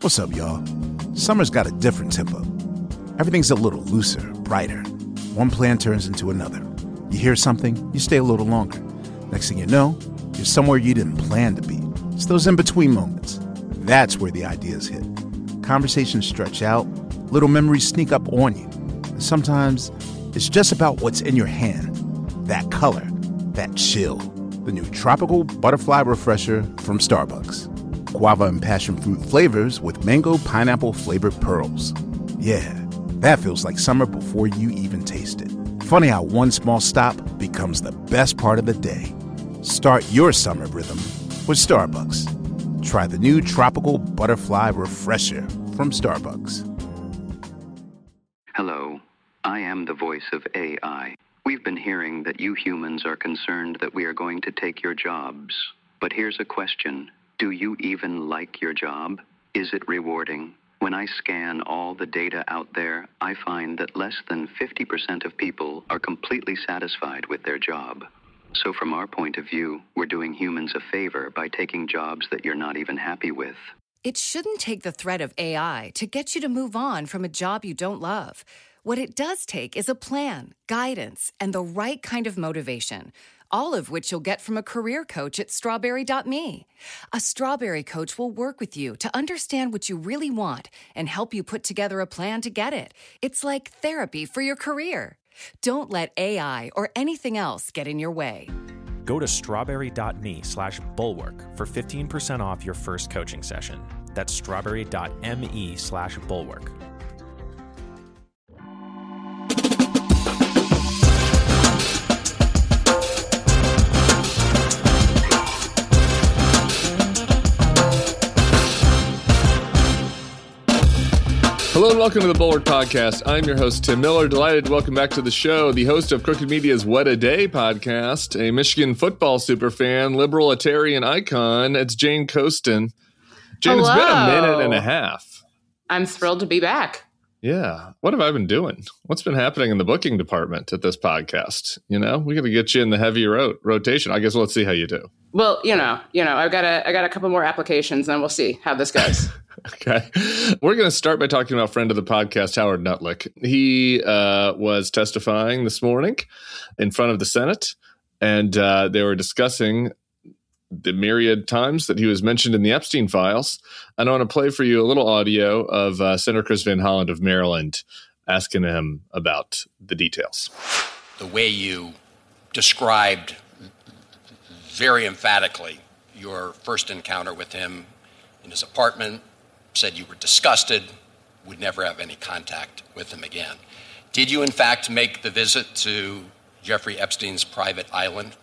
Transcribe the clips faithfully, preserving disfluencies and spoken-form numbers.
What's up, y'all? Summer's got a different tempo. Everything's a little looser, brighter. One plan turns into another. You hear something, you stay a little longer. Next thing you know, you're somewhere you didn't plan to be. It's those in-between moments. That's where the ideas hit. Conversations stretch out, little memories sneak up on you. And sometimes it's just about what's in your hand. That color, that chill. The new Tropical Butterfly Refresher from Starbucks. Guava and passion fruit flavors with mango pineapple flavored pearls. Yeah, that feels like summer before you even taste it. Funny how one small stop becomes the best part of the day. Start your summer rhythm with Starbucks. Try the new Tropical Butterfly Refresher from Starbucks. Hello, I am the voice of A I. We've been hearing that you humans are concerned that we are going to take your jobs. But here's a question. Do you even like your job? Is it rewarding? When I scan all the data out there, I find that less than fifty percent of people are completely satisfied with their job. So from our point of view, we're doing humans a favor by taking jobs that you're not even happy with. It shouldn't take the threat of A I to get you to move on from a job you don't love. What it does take is a plan, guidance, and the right kind of motivation, all of which you'll get from a career coach at strawberry dot me. A Strawberry coach will work with you to understand what you really want and help you put together a plan to get it. It's like therapy for your career. Don't let A I or anything else get in your way. Go to strawberry dot me slash bulwark for fifteen percent off your first coaching session. That's strawberry dot me slash bulwark. Hello and welcome to the Bulwark Podcast. I'm your host, Tim Miller. Delighted to welcome back to the show the host of Crooked Media's What a Day podcast, a Michigan football superfan, liberalitarian icon. It's Jane Coaston. Jane, Hello. It's been a minute and a half. I'm thrilled to be back. Yeah. What have I been doing? What's been happening in the booking department at this podcast? You know, we got to get you in the heavy ro- rotation. I guess let's see how you do. Well, you know, you know, I've got a, I got a couple more applications, and we'll see how this goes. Okay. We're going to start by talking about friend of the podcast, Howard Nutlick. He uh, was testifying this morning in front of the Senate, and uh, they were discussing the myriad times that he was mentioned in the Epstein files. And I want to play for you a little audio of uh, Senator Chris Van Hollen of Maryland asking him about the details. The way you described very emphatically your first encounter with him in his apartment, said you were disgusted, would never have any contact with him again. Did you, in fact, make the visit to Jeffrey Epstein's private island?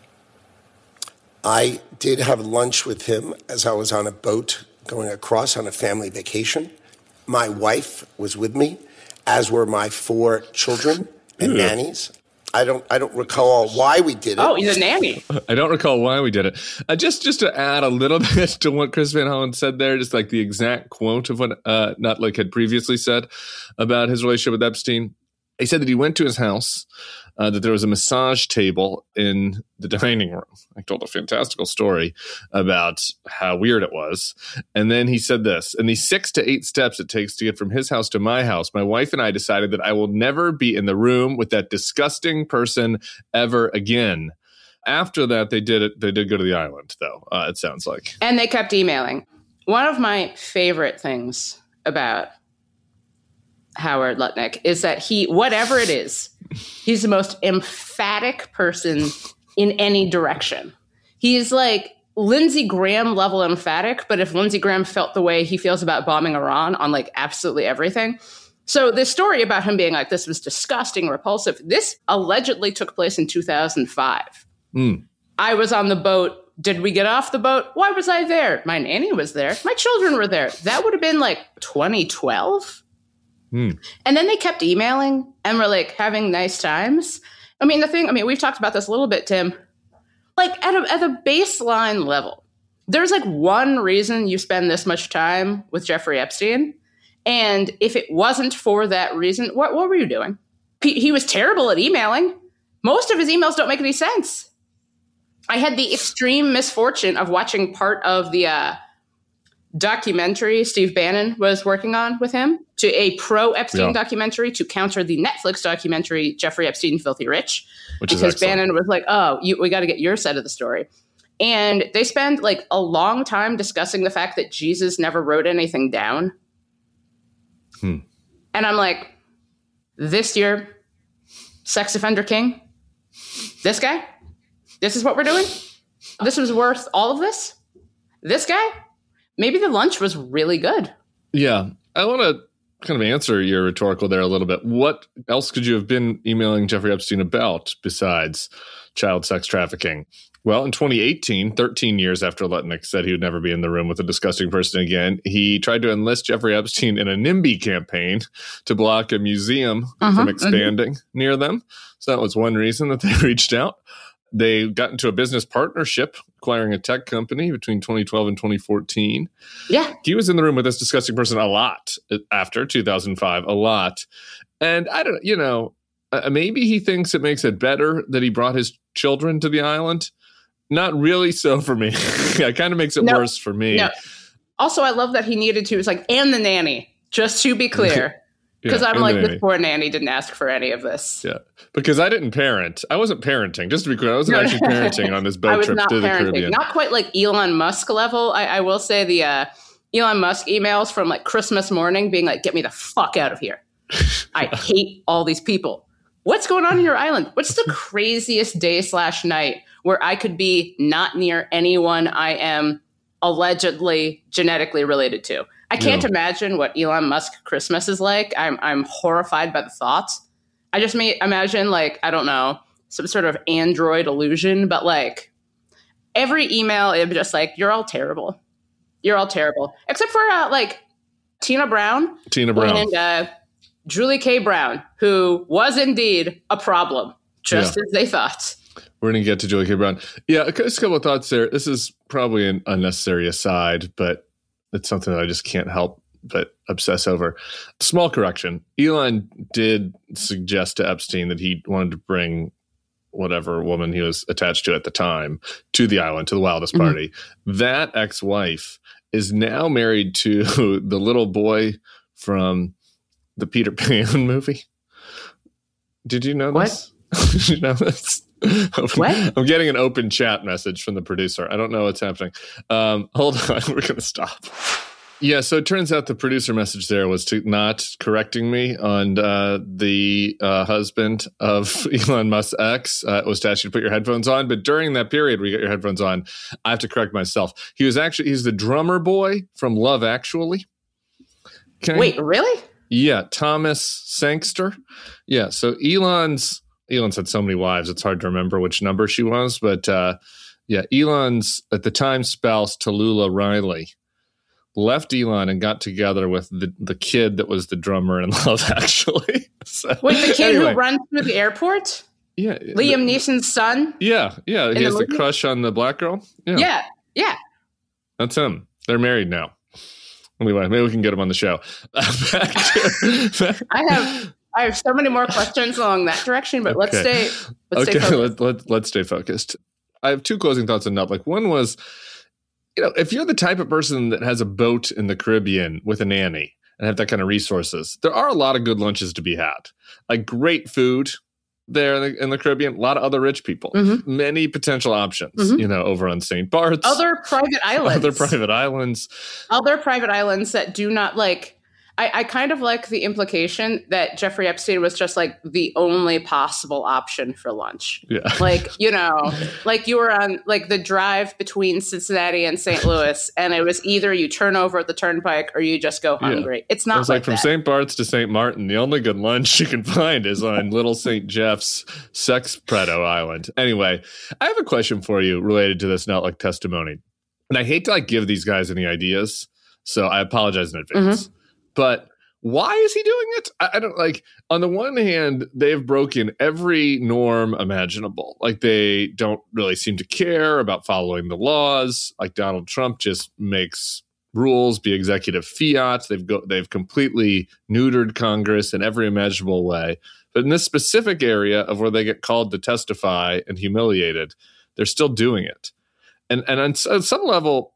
I did have lunch with him as I was on a boat going across on a family vacation. My wife was with me, as were my four children and yeah. nannies. I don't I don't recall why we did it. Oh, he's a nanny. I don't recall why we did it. Uh, just just to add a little bit to what Chris Van Hollen said there, just like the exact quote of what uh, Nutlick had previously said about his relationship with Epstein. He said that he went to his house, uh, that there was a massage table in the dining room. I told a fantastical story about how weird it was. And then he said this, in the six to eight steps it takes to get from his house to my house, my wife and I decided that I will never be in the room with that disgusting person ever again. After that, they did it. They did go to the island, though, uh, it sounds like. And they kept emailing. One of my favorite things about Howard Lutnick is that he, whatever it is, he's the most emphatic person in any direction. He's like Lindsey Graham level emphatic, but if Lindsey Graham felt the way he feels about bombing Iran on like absolutely everything. So this story about him being like, this was disgusting, repulsive, this allegedly took place in two thousand five. Mm. I was on the boat. Did we get off the boat? Why was I there? My nanny was there. My children were there. That would have been like twenty twelve. Hmm. And then they kept emailing and were like having nice times. I mean, the thing, I mean, we've talked about this a little bit, Tim. Like at a, at a baseline level, there's like one reason you spend this much time with Jeffrey Epstein. And if it wasn't for that reason, what, what were you doing? He, he was terrible at emailing. Most of his emails don't make any sense. I had the extreme misfortune of watching part of the uh, documentary Steve Bannon was working on with him, to a pro-Epstein Yeah. documentary to counter the Netflix documentary Jeffrey Epstein, Filthy Rich. Which is because excellent. Bannon was like, oh, you, we got to get your side of the story. And they spend like a long time discussing the fact that Jesus never wrote anything down. Hmm. And I'm like, this year, sex offender king, this guy, this is what we're doing? This was worth all of this? This guy? Maybe the lunch was really good. Yeah. I want to kind of answer your rhetorical there a little bit. What else could you have been emailing Jeffrey Epstein about besides child sex trafficking? Well, in twenty eighteen, thirteen years after Lutnick said he would never be in the room with a disgusting person again, he tried to enlist Jeffrey Epstein in a NIMBY campaign to block a museum Uh-huh, from expanding near them. So that was one reason that they reached out. They got into a business partnership, acquiring a tech company between twenty twelve and twenty fourteen. Yeah. He was in the room with this disgusting person a lot after two thousand five, a lot. And I don't, you know, uh, maybe he thinks it makes it better that he brought his children to the island. Not really so for me. It kind of makes it No, worse for me. No. Also, I love that he needed to. It's like, and the nanny, just to be clear. Because Yeah, I'm and like, the this nanny. poor nanny didn't ask for any of this. Yeah, because I didn't parent. I wasn't parenting. Just to be clear, I wasn't No. actually parenting on this I boat was trip not to the parenting. Caribbean. Not quite like Elon Musk level. I, I will say the uh, Elon Musk emails from like Christmas morning being like, get me the fuck out of here. I hate all these people. What's going on in your island? What's the craziest day slash night where I could be not near anyone I am allegedly genetically related to? I can't Yeah. imagine what Elon Musk Christmas is like. I'm I'm horrified by the thoughts. I just may imagine like, I don't know, some sort of android illusion, but like every email is just like, you're all terrible. You're all terrible. Except for uh, like Tina Brown. Tina Brown. And uh, Julie K. Brown, who was indeed a problem, just Yeah. as they thought. We're going to get to Julie K. Brown. Yeah, just a couple of thoughts there. This is probably an unnecessary aside, but it's something that I just can't help but obsess over. Small correction. Elon did suggest to Epstein that he wanted to bring whatever woman he was attached to at the time to the island, to the wildest party. Mm-hmm. That ex-wife is now married to the little boy from the Peter Pan movie. Did you know this? What? Did you know this? What? I'm getting an open chat message from the producer. I don't know what's happening. Um, hold on. We're going to stop. Yeah, so it turns out the producer message there was to not correcting me on uh, the uh, husband of Elon Musk's ex. Uh, it was to ask you to put your headphones on. But during that period where you get your headphones on, I have to correct myself. He was actually, he's the drummer boy from Love Actually. Okay? Wait, really? Yeah, Thomas Sangster. Yeah, so Elon's, Elon's had so many wives, it's hard to remember which number she was. But uh, yeah, Elon's, at the time, spouse, Tallulah Riley, left Elon and got together with the, the kid that was the drummer in Love Actually. So, Wait, the kid anyway, who runs through the airport? Yeah. Liam the, Neeson's son? Yeah, yeah. He the has the movie? crush on the black girl. Yeah. Yeah, yeah. That's him. They're married now. Anyway, maybe we can get him on the show. Back to, I have I have so many more questions along that direction, but let's Okay. stay let's okay, stay focused. let, let, let's stay focused. I have two closing thoughts on Nut. Like, one was, you know, if you're the type of person that has a boat in the Caribbean with a nanny and have that kind of resources, there are a lot of good lunches to be had. Like, great food there in the, in the Caribbean, a lot of other rich people, Mm-hmm. many potential options, Mhm. you know, over on Saint Bart's. Other private islands. Other private islands. Other private islands that do not like I, I kind of like the implication that Jeffrey Epstein was just like the only possible option for lunch. Yeah. Like, you know, like you were on like the drive between Cincinnati and Saint Louis, and it was either you turn over at the turnpike or you just go hungry. Yeah. It's not It was like, like from that. Saint Bart's to Saint Martin, the only good lunch you can find is on Little Saint Jeff's Sex Predo Island. Anyway, I have a question for you related to this not like testimony. And I hate to like give these guys any ideas, so I apologize in advance. Mm-hmm. But why is he doing it? I, I don't like, on the one hand, they've broken every norm imaginable. Like, they don't really seem to care about following the laws. Like, Donald Trump just makes rules be executive fiat. They've go, they've completely neutered Congress in every imaginable way. But in this specific area of where they get called to testify and humiliated, they're still doing it. And and on, s- on some level,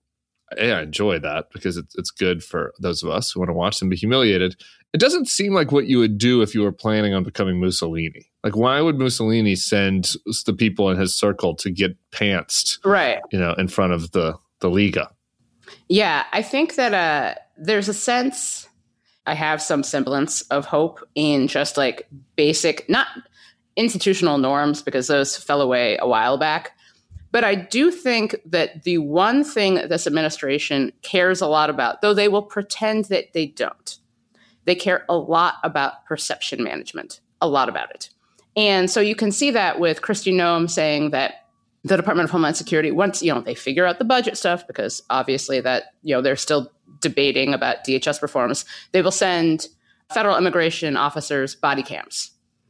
A, I enjoy that because it's it's good for those of us who want to watch them be humiliated. It doesn't seem like what you would do if you were planning on becoming Mussolini. Like, why would Mussolini send the people in his circle to get pantsed, right? You know, in front of the the Liga? Yeah, I think that uh, there's a sense. I have some semblance of hope in just like basic, not institutional norms, because those fell away a while back. But I do think that the one thing that this administration cares a lot about, though they will pretend that they don't, they care a lot about perception management, a lot about it. And so you can see that with Kristi Noem saying that the Department of Homeland Security, once, you know, they figure out the budget stuff, because obviously that, you know, they're still debating about D H S reforms, they will send federal immigration officers body cams,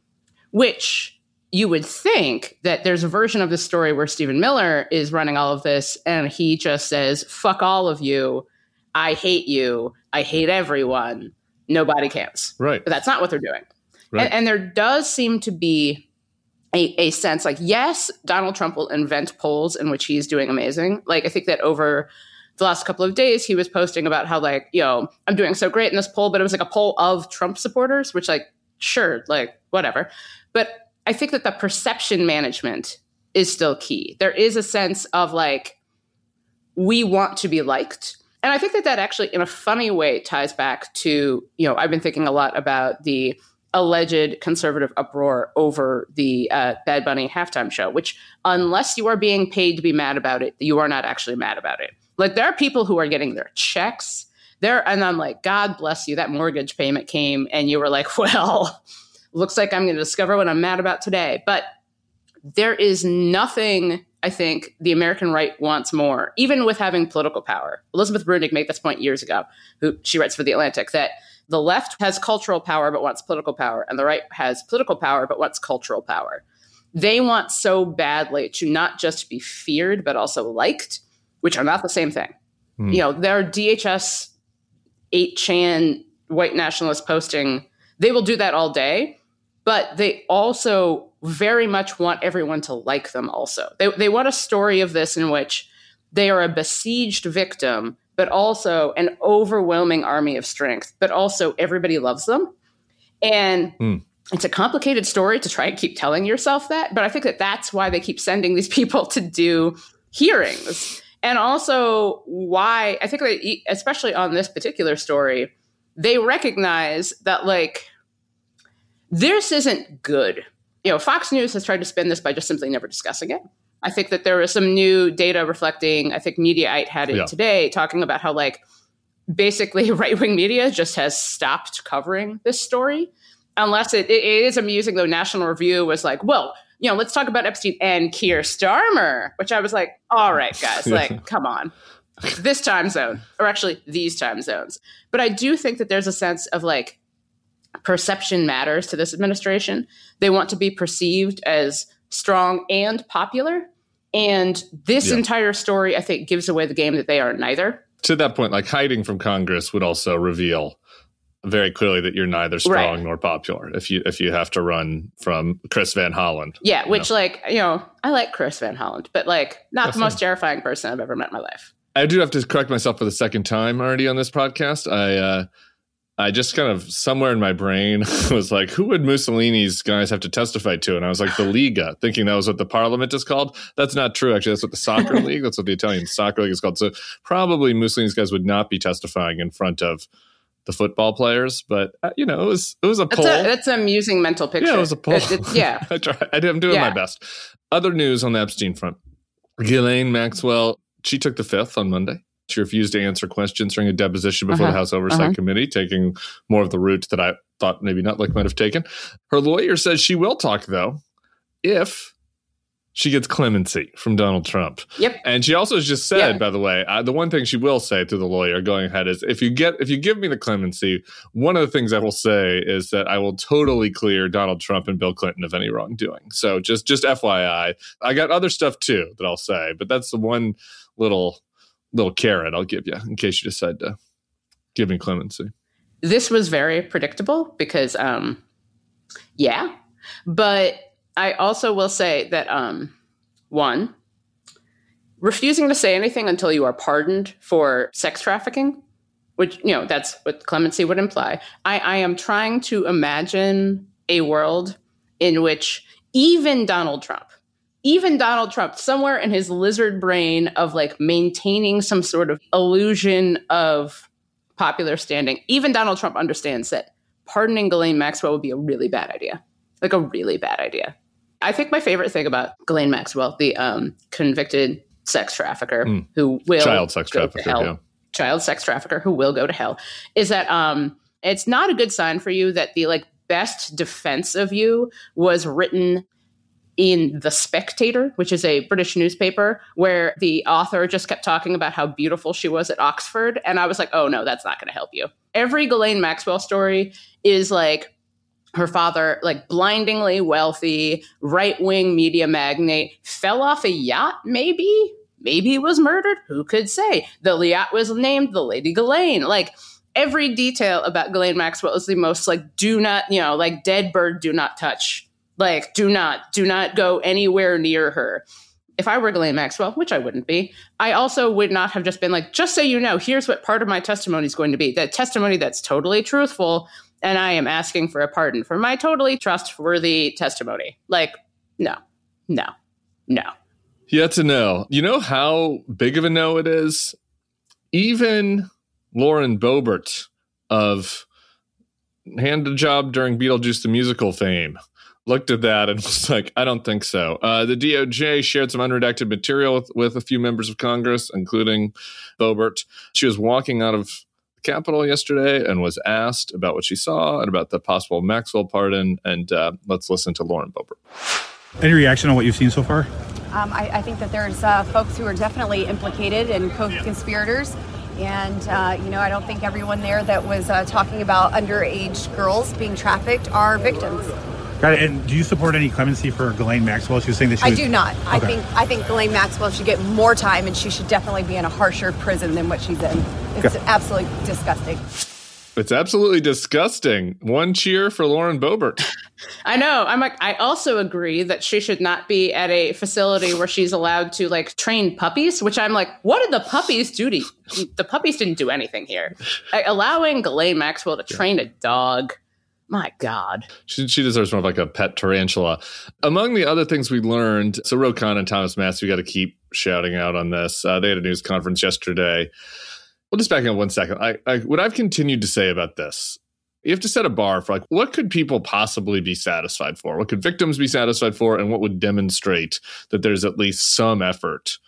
which you would think that there's a version of the story where Stephen Miller is running all of this and he just says, fuck all of you. I hate you. I hate everyone. No body cams. Right. But that's not what they're doing. Right. And, and there does seem to be a, a sense like, yes, Donald Trump will invent polls in which he's doing amazing. Like, I think that over the last couple of days, he was posting about how, like, you know, I'm doing so great in this poll, but it was like a poll of Trump supporters, which, like, sure, like, whatever. But I think that the perception management is still key. There is a sense of, like, we want to be liked. And I think that that actually, in a funny way, ties back to, you know, I've been thinking a lot about the alleged conservative uproar over the uh, Bad Bunny halftime show, which, unless you are being paid to be mad about it, you are not actually mad about it. Like, there are people who are getting their checks there, and I'm like, God bless you, that mortgage payment came, and you were like, well, looks like I'm going to discover what I'm mad about today. But there is nothing, I think, the American right wants more, even with having political power. Elizabeth Brunig made this point years ago, who she writes for The Atlantic, that the left has cultural power but wants political power, and the right has political power but wants cultural power. They want so badly to not just be feared but also liked, which are not the same thing. Hmm. You know, there are D H S eight chan white nationalists posting, they will do that all day, but they also very much want everyone to like them also. They they want a story of this in which they are a besieged victim, but also an overwhelming army of strength, but also everybody loves them. And hmm. it's a complicated story to try and keep telling yourself that, but I think that that's why they keep sending these people to do hearings. And also why, I think that especially on this particular story, they recognize that, like, this isn't good. You know, Fox News has tried to spin this by just simply never discussing it. I think that there was some new data reflecting, I think Mediaite had it yeah. today, talking about how, like, basically right-wing media just has stopped covering this story. Unless it, it is amusing, though. National Review was like, well, you know, let's talk about Epstein and Keir Starmer, which I was like, all right, guys, like, yeah. come on. This time zone, or actually these time zones. But I do think that there's a sense of, like, perception matters to this administration. They want to be perceived as strong and popular. And this yeah. entire story, I think, gives away the game that they are neither. To that point, like, hiding from Congress would also reveal very clearly that you're neither strong right. nor popular if you if you have to run from Chris Van Hollen. Yeah, which, know. like, you know, I like Chris Van Hollen, but, like, not That's the most fine. terrifying person I've ever met in my life. I do have to correct myself for the second time already on this podcast. I uh, I just kind of somewhere in my brain was like, who would Mussolini's guys have to testify to? And I was like, the Liga, thinking that was what the parliament is called. That's not true. Actually, that's what the soccer league, that's what the Italian soccer league is called. So probably Mussolini's guys would not be testifying in front of the football players, but uh, you know, it was it was a that's poll. A, that's an amusing mental picture. Yeah, it was a poll. It, it, yeah, I try. I'm doing yeah. my best. Other news on the Epstein front: Ghislaine Maxwell, she took the fifth on Monday. She refused to answer questions during a deposition before uh-huh. the House Oversight uh-huh. Committee, taking more of the route that I thought maybe Nutlick might have taken. Her lawyer says she will talk, though, if she gets clemency from Donald Trump. Yep. And she also just said, yep. by the way, uh, the one thing she will say to the lawyer going ahead is, if you get, if you give me the clemency, one of the things I will say is that I will totally clear Donald Trump and Bill Clinton of any wrongdoing. So just, just F Y I, I got other stuff too that I'll say, but that's the one little, little carrot I'll give you in case you decide to give me clemency. This was very predictable because, um, yeah, but I also will say that, um, one, refusing to say anything until you are pardoned for sex trafficking, which, you know, that's what clemency would imply. I, I am trying to imagine a world in which even Donald Trump, even Donald Trump, somewhere in his lizard brain of like maintaining some sort of illusion of popular standing, even Donald Trump understands that pardoning Ghislaine Maxwell would be a really bad idea, like a really bad idea. I think my favorite thing about Ghislaine Maxwell, the um, convicted sex trafficker mm. who will child sex go trafficker, to hell, yeah. child sex trafficker who will go to hell, is that um, it's not a good sign for you that the like best defense of you was written in The Spectator, which is a British newspaper, where the author just kept talking about how beautiful she was at Oxford. And I was like, oh no, that's not going to help you. Every Ghislaine Maxwell story is like her father, like blindingly wealthy, right-wing media magnate, fell off a yacht, maybe? Maybe he was murdered. Who could say? The yacht was named the Lady Ghislaine. Like, every detail about Ghislaine Maxwell is the most, like, do not, you know, like, dead bird, do not touch. Like, do not, do not go anywhere near her. If I were Ghislaine Maxwell, which I wouldn't be, I also would not have just been like, just so you know, here's what part of my testimony is going to be. That testimony that's totally truthful, and I am asking for a pardon for my totally trustworthy testimony. Like, no, no, no. Yeah, to know. You know how big of a no it is? Even Lauren Boebert of Hand a Job during Beetlejuice the Musical fame looked at that and was like, I don't think so. Uh, the D O J shared some unredacted material with, with a few members of Congress, including Boebert. She was walking out of the Capitol yesterday and was asked about what she saw and about the possible Maxwell pardon. And uh, let's listen to Lauren Boebert. Any reaction on what you've seen so far? Um, I, I think that there's uh, folks who are definitely implicated and co-conspirators. And, uh, you know, I don't think everyone there that was uh, talking about underage girls being trafficked are victims. Got it. And do you support any clemency for Ghislaine Maxwell? She was saying that she I was... do not. Okay. I think I think Ghislaine Maxwell should get more time, and she should definitely be in a harsher prison than what she's in. It's okay. Absolutely disgusting. It's absolutely disgusting. One cheer for Lauren Boebert. I know. I'm like, I also agree that she should not be at a facility where she's allowed to like train puppies, which I'm like, what did the puppies do to you? The puppies didn't do anything here. Like, allowing Ghislaine Maxwell to train a dog. My God. She, she deserves more of like a pet tarantula. Among the other things we learned, so Ro Khanna and Thomas Massie, we got to keep shouting out on this. Uh, they had a news conference yesterday. We'll just back up one second. I, I, what I've continued to say about this, you have to set a bar for like, what could people possibly be satisfied for? What could victims be satisfied for? And what would demonstrate that there's at least some effort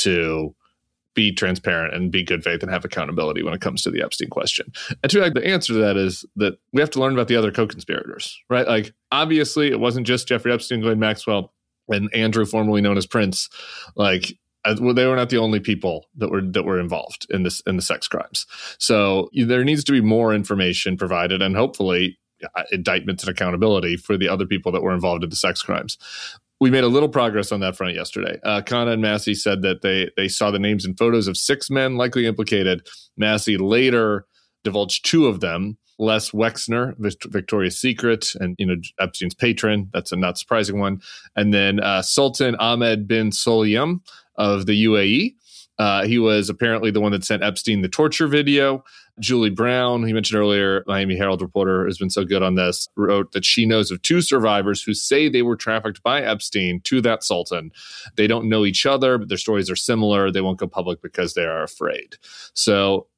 to be transparent and be good faith and have accountability when it comes to the Epstein question? And to like, the answer to that is that we have to learn about the other co-conspirators, right? Like, obviously, it wasn't just Jeffrey Epstein, Ghislaine Maxwell, and Andrew, formerly known as Prince. Like, well, they were not the only people that were that were involved in this in the sex crimes. So there needs to be more information provided, and hopefully uh, indictments and accountability for the other people that were involved in the sex crimes. We made a little progress on that front yesterday. Uh, Khanna and Massie said that they they saw the names and photos of six men likely implicated. Massie later divulged two of them. Les Wexner, Victoria's Secret, and you know Epstein's patron. That's a not surprising one. And then uh, Sultan Ahmed bin Sulayem of the U A E. Uh, he was apparently the one that sent Epstein the torture video. Julie Brown, he mentioned earlier, Miami Herald reporter, has been so good on this, wrote that she knows of two survivors who say they were trafficked by Epstein to that Sultan. They don't know each other, but their stories are similar. They won't go public because they are afraid. So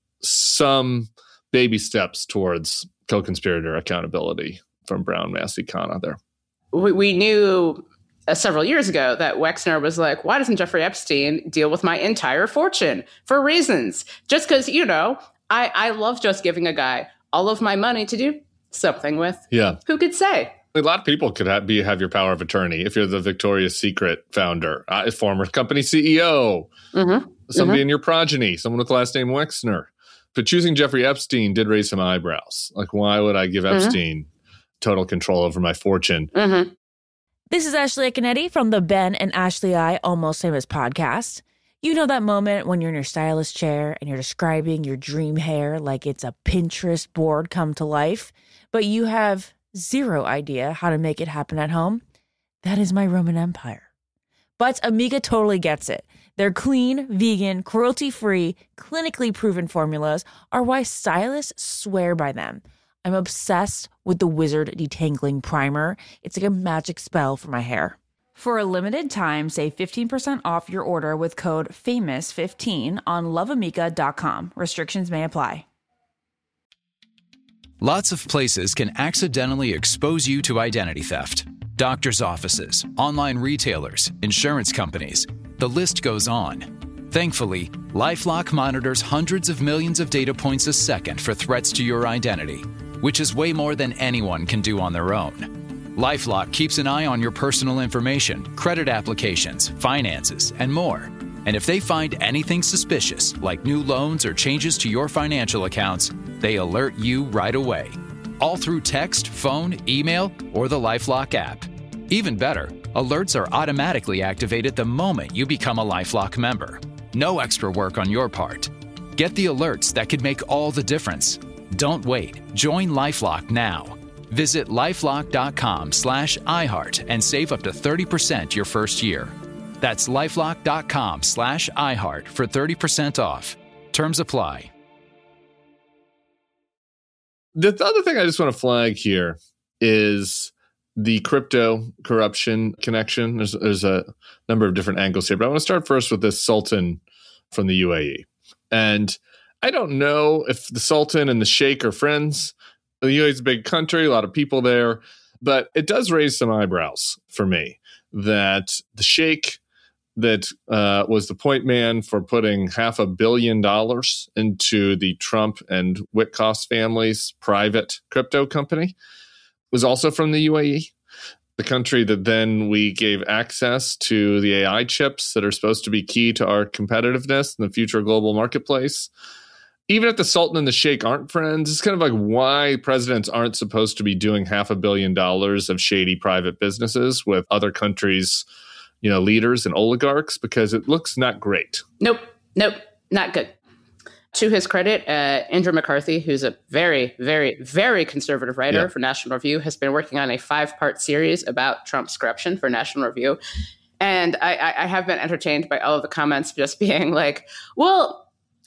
some baby steps towards co-conspirator accountability from Brown, Massie, Khanna there. We, we knew uh, several years ago that Wexner was like, why doesn't Jeffrey Epstein deal with my entire fortune? For reasons. Just because, you know, I, I love just giving a guy all of my money to do something with. Yeah. Who could say? A lot of people could have, be, have your power of attorney if you're the Victoria's Secret founder, uh, former company C E O, mm-hmm. somebody mm-hmm. in your progeny, someone with the last name Wexner. But choosing Jeffrey Epstein did raise some eyebrows. Like, why would I give mm-hmm. Epstein total control over my fortune? Mm-hmm. This is Ashley Canetti from the Ben and Ashley I Almost Famous podcast. You know that moment when you're in your stylist chair and you're describing your dream hair like it's a Pinterest board come to life, but you have zero idea how to make it happen at home? That is my Roman Empire. But Amiga totally gets it. Their clean, vegan, cruelty-free, clinically proven formulas are why stylists swear by them. I'm obsessed with the Wizard Detangling Primer. It's like a magic spell for my hair. For a limited time, save fifteen percent off your order with code famous fifteen on love amica dot com. Restrictions may apply. Lots of places can accidentally expose you to identity theft. Doctors' offices, online retailers, insurance companies. The list goes on. Thankfully, LifeLock monitors hundreds of millions of data points a second for threats to your identity, which is way more than anyone can do on their own. LifeLock keeps an eye on your personal information, credit applications, finances, and more. And if they find anything suspicious, like new loans or changes to your financial accounts, they alert you right away. All through text, phone, email, or the LifeLock app. Even better, alerts are automatically activated the moment you become a LifeLock member. No extra work on your part. Get the alerts that could make all the difference. Don't wait. Join LifeLock now. Visit lifelock.com slash iHeart and save up to thirty percent your first year. That's lifelock.com slash iHeart for thirty percent off. Terms apply. The other thing I just want to flag here is the crypto corruption connection. There's, there's a number of different angles here, but I want to start first with this Sultan from the U A E. And I don't know if the Sultan and the Sheikh are friends. The U A E is a big country, a lot of people there, but it does raise some eyebrows for me that the Sheikh that uh, was the point man for putting half a billion dollars into the Trump and Witkoff family's private crypto company was also from the U A E, the country that then we gave access to the A I chips that are supposed to be key to our competitiveness in the future global marketplace. Even if the Sultan and the Sheikh aren't friends, it's kind of like why presidents aren't supposed to be doing half a billion dollars of shady private businesses with other countries' you know, leaders and oligarchs, because it looks not great. Nope. Nope. Not good. To his credit, uh, Andrew McCarthy, who's a very, very, very conservative writer yeah. for National Review, has been working on a five-part series about Trump's corruption for National Review. And I, I have been entertained by all of the comments just being like, well,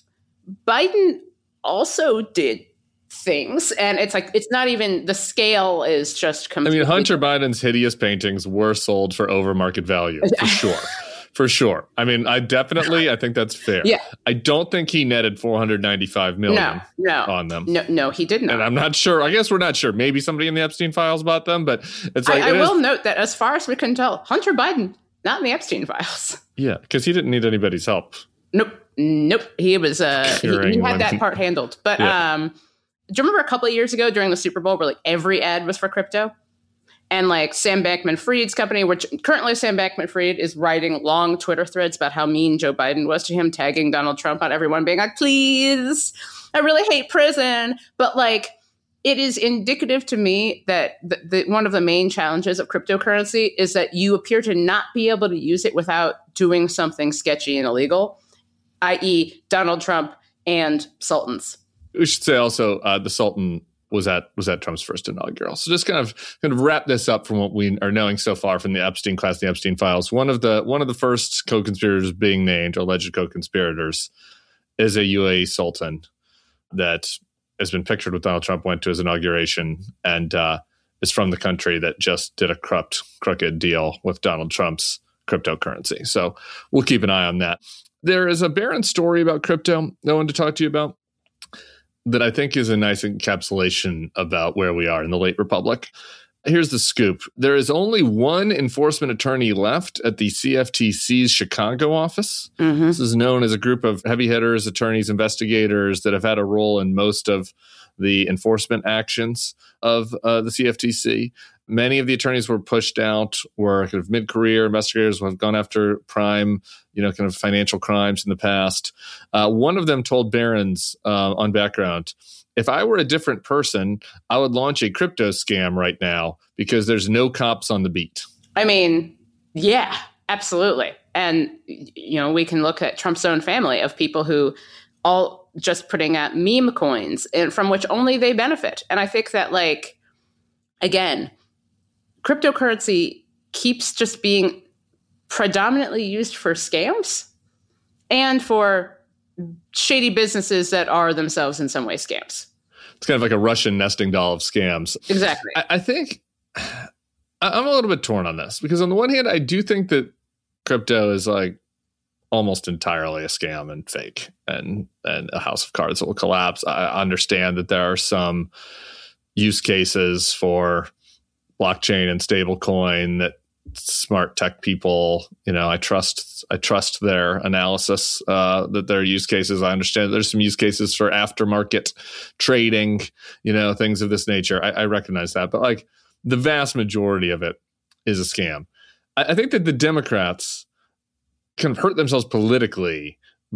Biden also did things. And it's like, it's not even, the scale is just completely. I mean, Hunter Biden's hideous paintings were sold for over market value, for sure. For sure. I mean, I definitely, I think that's fair. Yeah. I don't think he netted four hundred ninety-five million no, no, on them. No, no, he did not. And I'm not sure. I guess we're not sure. Maybe somebody in the Epstein files bought them, but it's like. I, I it will is, note that as far as we can tell, Hunter Biden, not in the Epstein files. Yeah, because he didn't need anybody's help. Nope. Nope. He was, uh, he, he had that part handled. But yeah. um, do you remember a couple of years ago during the Super Bowl where like every ad was for crypto? And like Sam Bankman-Fried's company, which currently Sam Bankman-Fried is writing long Twitter threads about how mean Joe Biden was to him, tagging Donald Trump on everyone, being like, please, I really hate prison. But like, it is indicative to me that the, the, one of the main challenges of cryptocurrency is that you appear to not be able to use it without doing something sketchy and illegal, that is. Donald Trump and sultans. We should say also uh, the Sultan was at was at Trump's first inaugural. So just kind of kind of wrap this up from what we are knowing so far from the Epstein class, the Epstein files. One of the one of the first co-conspirators being named, alleged co-conspirators, is a U A E sultan that has been pictured with Donald Trump, went to his inauguration, and uh, is from the country that just did a corrupt, crooked deal with Donald Trump's cryptocurrency. So we'll keep an eye on that. There is a Barron story about crypto I wanted to talk to you about that I think is a nice encapsulation about where we are in the late Republic. Here's the scoop. There is only one enforcement attorney left at the C F T C's Chicago office. Mm-hmm. This is known as a group of heavy hitters, attorneys, investigators that have had a role in most of the enforcement actions of uh, the C F T C. Many of the attorneys were pushed out, were kind of mid-career investigators who have gone after prime, you know, kind of financial crimes in the past. Uh, one of them told Barron's uh, on Background, if I were a different person, I would launch a crypto scam right now because there's no cops on the beat. I mean, yeah, absolutely. And, you know, we can look at Trump's own family of people who all just putting out meme coins and from which only they benefit. And I think that, like, again, cryptocurrency keeps just being predominantly used for scams. and for shady businesses that are themselves in some way scams. It's kind of like a Russian nesting doll of scams. Exactly. I, I think I'm a little bit torn on this because on the one hand, I do think that crypto is like almost entirely a scam and fake and, and a house of cards that will collapse. I understand that there are some use cases for blockchain and stablecoin that smart tech people, you know, I trust, I trust their analysis, uh, that their use cases. I understand there's some use cases for aftermarket trading, you know, things of this nature. I, I recognize that, but like the vast majority of it is a scam. I, I think that the Democrats kind of hurt themselves politically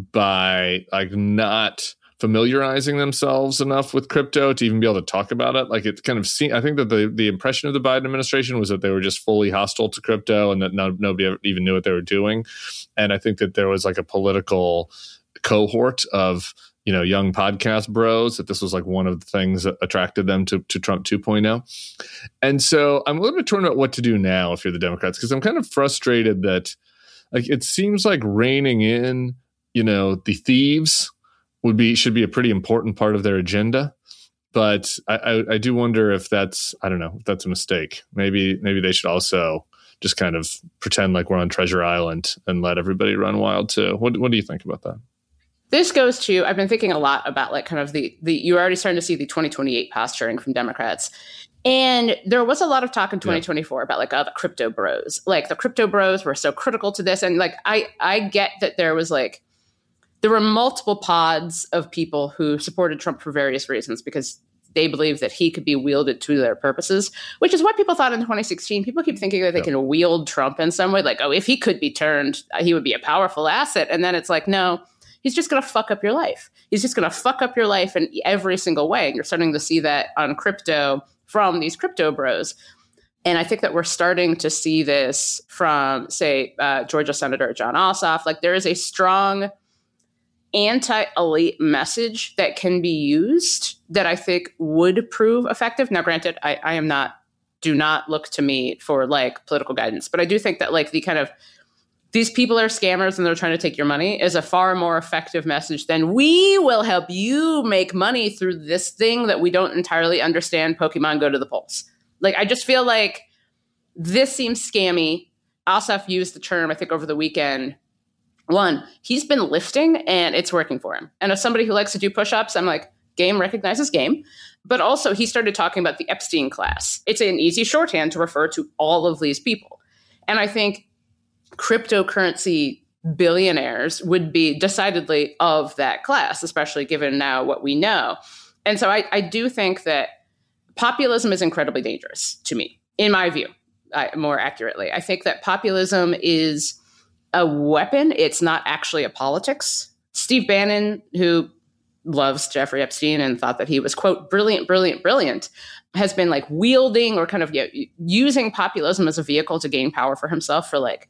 by like not familiarizing themselves enough with crypto to even be able to talk about it. Like it kind of seemed, I think that the, the impression of the Biden administration was that they were just fully hostile to crypto and that no, nobody ever even knew what they were doing. And I think that there was like a political cohort of, you know, young podcast bros that this was like one of the things that attracted them to, to Trump two point oh. And so I'm a little bit torn about what to do now if you're the Democrats, because I'm kind of frustrated that like it seems like reining in, you know, the thieves would be should be a pretty important part of their agenda, but I, I, I do wonder if that's I don't know if that's a mistake. Maybe maybe they should also just kind of pretend like we're on Treasure Island and let everybody run wild too. What what do you think about that? This goes to I've been thinking a lot about like kind of the the you're already starting to see the twenty twenty-eight posturing from Democrats. And there was a lot of talk in twenty twenty-four yeah. about like, oh, the crypto bros, like the crypto bros were so critical to this. And like, I, I get that there was like, there were multiple pods of people who supported Trump for various reasons because they believed that he could be wielded to their purposes, which is what people thought in twenty sixteen. People keep thinking that they yeah. can wield Trump in some way. Like, oh, if he could be turned, he would be a powerful asset. And then it's like, no, he's just going to fuck up your life. He's just going to fuck up your life in every single way. And you're starting to see that on crypto from these crypto bros. And I think that we're starting to see this from, say, uh, Georgia Senator Jon Ossoff. Like there is a strong anti-elite message that can be used that I think would prove effective. Now, granted, I, I am not, do not look to me for like political guidance, but I do think that like the kind of, these people are scammers and they're trying to take your money is a far more effective message than we will help you make money through this thing that we don't entirely understand. Pokemon Go to the polls. Like, I just feel like this seems scammy. Ossoff used the term, I think, over the weekend. One, he's been lifting and it's working for him. And as somebody who likes to do push-ups, I'm like, game recognizes game. But also he started talking about the Epstein class. It's an easy shorthand to refer to all of these people. And I think cryptocurrency billionaires would be decidedly of that class, especially given now what we know. And so I, I do think that populism is incredibly dangerous to me, in my view, I, more accurately. I think that populism is a weapon. It's not actually a politics. Steve Bannon, who loves Jeffrey Epstein and thought that he was, quote, brilliant, brilliant, brilliant, has been like wielding or kind of you know, using populism as a vehicle to gain power for himself for like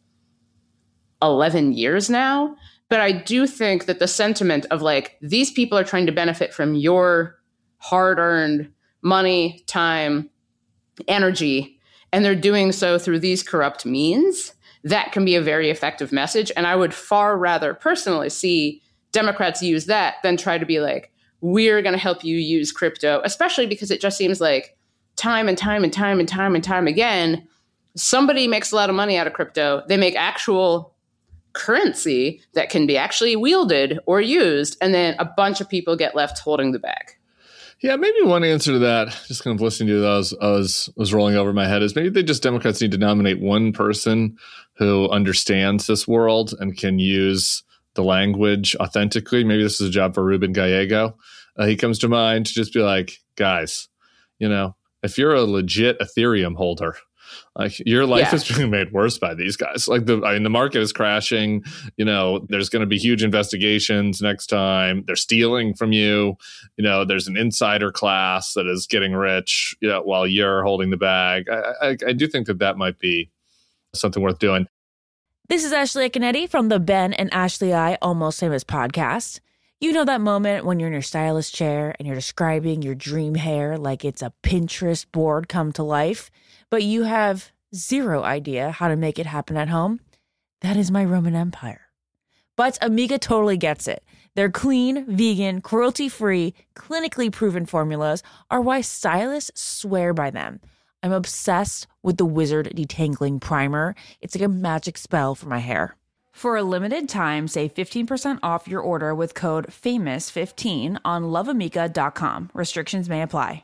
eleven years now. But I do think that the sentiment of like, these people are trying to benefit from your hard-earned money, time, energy, and they're doing so through these corrupt means, that can be a very effective message. And I would far rather personally see Democrats use that than try to be like, we're going to help you use crypto, especially because it just seems like time and time and time and time and time again, somebody makes a lot of money out of crypto. They make actual currency that can be actually wielded or used, and then a bunch of people get left holding the bag. Yeah, maybe one answer to that, just kind of listening to those, I was, was rolling over my head, is maybe they just Democrats need to nominate one person who understands this world and can use the language authentically. Maybe this is a job for Ruben Gallego. Uh, he comes to mind to just be like, guys, you know, if you're a legit Ethereum holder, like your life yeah. is being made worse by these guys. Like the, I mean, the market is crashing. You know, there's going to be huge investigations next time. They're stealing from you. You know, there's an insider class that is getting rich, you know, while you're holding the bag. I, I, I do think that that might be something worth doing. This is Ashley Canetti from the Ben and Ashley I Almost Famous podcast. You know that moment when you're in your stylist chair and you're describing your dream hair like it's a Pinterest board come to life, but you have zero idea how to make it happen at home? That is my Roman Empire. But Amiga totally gets it. Their clean, vegan, cruelty-free, clinically proven formulas are why stylists swear by them. I'm obsessed with the Wizard Detangling Primer. It's like a magic spell for my hair. For a limited time, save fifteen percent off your order with code famous fifteen on love amiga dot com. Restrictions may apply.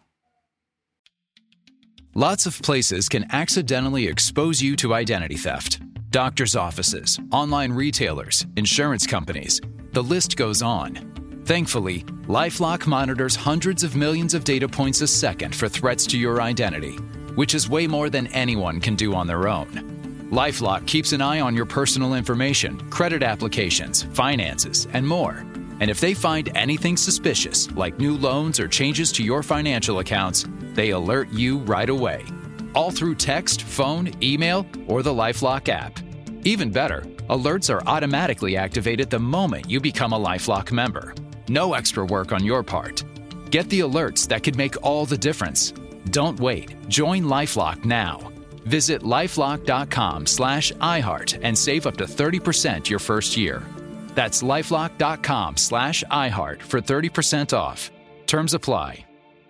Lots of places can accidentally expose you to identity theft. Doctors' offices, online retailers, insurance companies. The list goes on. Thankfully, LifeLock monitors hundreds of millions of data points a second for threats to your identity, which is way more than anyone can do on their own. LifeLock keeps an eye on your personal information, credit applications, finances, and more. And if they find anything suspicious, like new loans or changes to your financial accounts, they alert you right away. All through text, phone, email, or the LifeLock app. Even better, alerts are automatically activated the moment you become a LifeLock member. No extra work on your part. Get the alerts that could make all the difference. Don't wait. Join LifeLock now. Visit lifelock.com slash iHeart and save up to thirty percent your first year. That's lifelock.com slash iHeart for thirty percent off. Terms apply.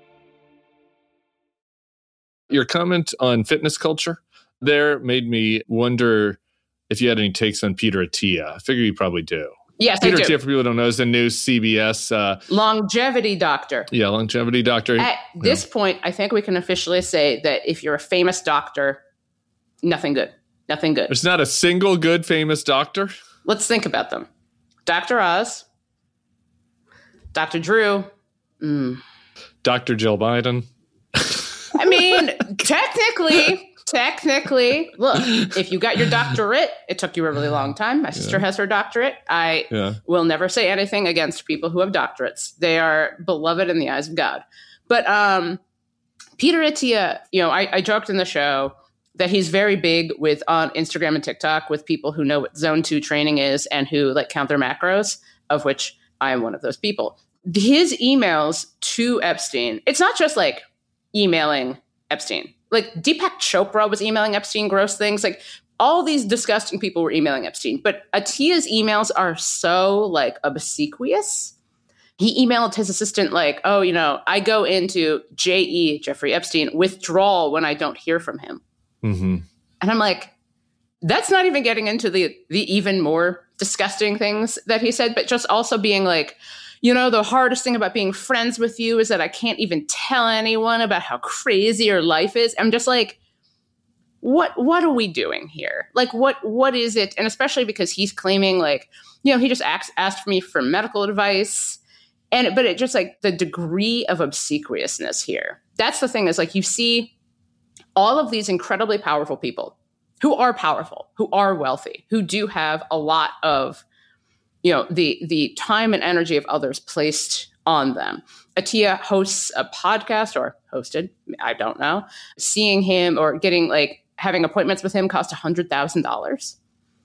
Your comment on fitness culture there made me wonder if you had any takes on Peter Attia. I figure you probably do. Yes, Peter I do. Attia, for people who don't know, is the new C B S uh, longevity doctor. Yeah, longevity doctor. At yeah. this point, I think we can officially say that if you're a famous doctor, nothing good. Nothing good. There's not a single good famous doctor? Let's think about them. Doctor Oz, Doctor Drew, mm. Doctor Jill Biden. I mean, technically... Technically, look, if you got your doctorate, it took you a really long time. My sister yeah. has her doctorate. I yeah. will never say anything against people who have doctorates. They are beloved in the eyes of God. But um, Peter Attia, you know, I, I joked in the show that he's very big with on Instagram and TikTok with people who know what zone two training is and who like count their macros, of which I am one of those people. His emails to Epstein, it's not just like emailing Epstein. Like Deepak Chopra was emailing Epstein gross things. Like all these disgusting people were emailing Epstein. But Attia's emails are so like obsequious. He emailed his assistant like, oh, you know, I go into J E, Jeffrey Epstein, withdrawal when I don't hear from him. Mm-hmm. And I'm like, that's not even getting into the the even more disgusting things that he said, but just also being like, you know, the hardest thing about being friends with you is that I can't even tell anyone about how crazy your life is. I'm just like, what what are we doing here? Like, what what is it? And especially because he's claiming like, you know, he just asked, asked me for medical advice. And but it just like the degree of obsequiousness here. That's the thing is like you see all of these incredibly powerful people who are powerful, who are wealthy, who do have a lot of you know, the the time and energy of others placed on them. Attia hosts a podcast or hosted, I don't know. Seeing him or getting like having appointments with him cost one hundred thousand dollars.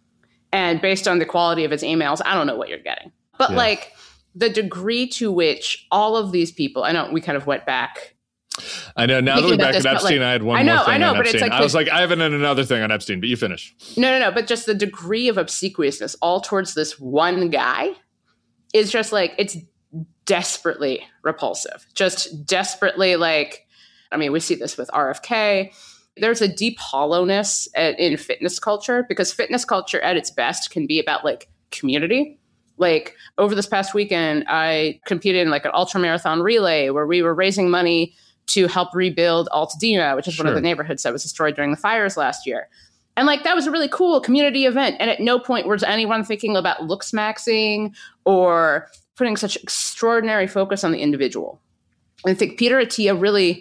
And based on the quality of his emails, I don't know what you're getting. But yeah. like the degree to which all of these people, I know we kind of went back. I know. Now that we're back at Epstein, like, I had one I know, more thing I know, on but Epstein. It's like I was like, I have another thing on Epstein, but you finish. No, no, no. But just the degree of obsequiousness all towards this one guy is just like, it's desperately repulsive. Just desperately like, I mean, we see this with R F K. There's a deep hollowness at, in fitness culture because fitness culture at its best can be about like community. Like over this past weekend, I competed in like an ultra marathon relay where we were raising money to help rebuild Altadena, which is sure. one of the neighborhoods that was destroyed during the fires last year. And like, that was a really cool community event. And at no point was anyone thinking about looks maxing or putting such extraordinary focus on the individual. And I think Peter Attia really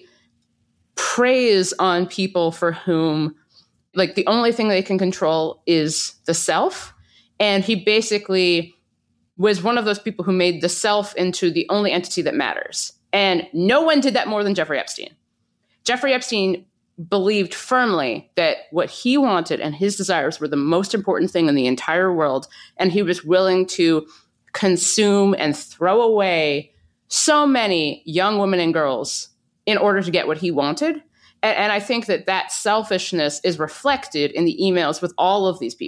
preys on people for whom like the only thing they can control is the self. And he basically was one of those people who made the self into the only entity that matters. And no one did that more than Jeffrey Epstein. Jeffrey Epstein believed firmly that what he wanted and his desires were the most important thing in the entire world. And he was willing to consume and throw away so many young women and girls in order to get what he wanted. And, and I think that that selfishness is reflected in the emails with all of these people.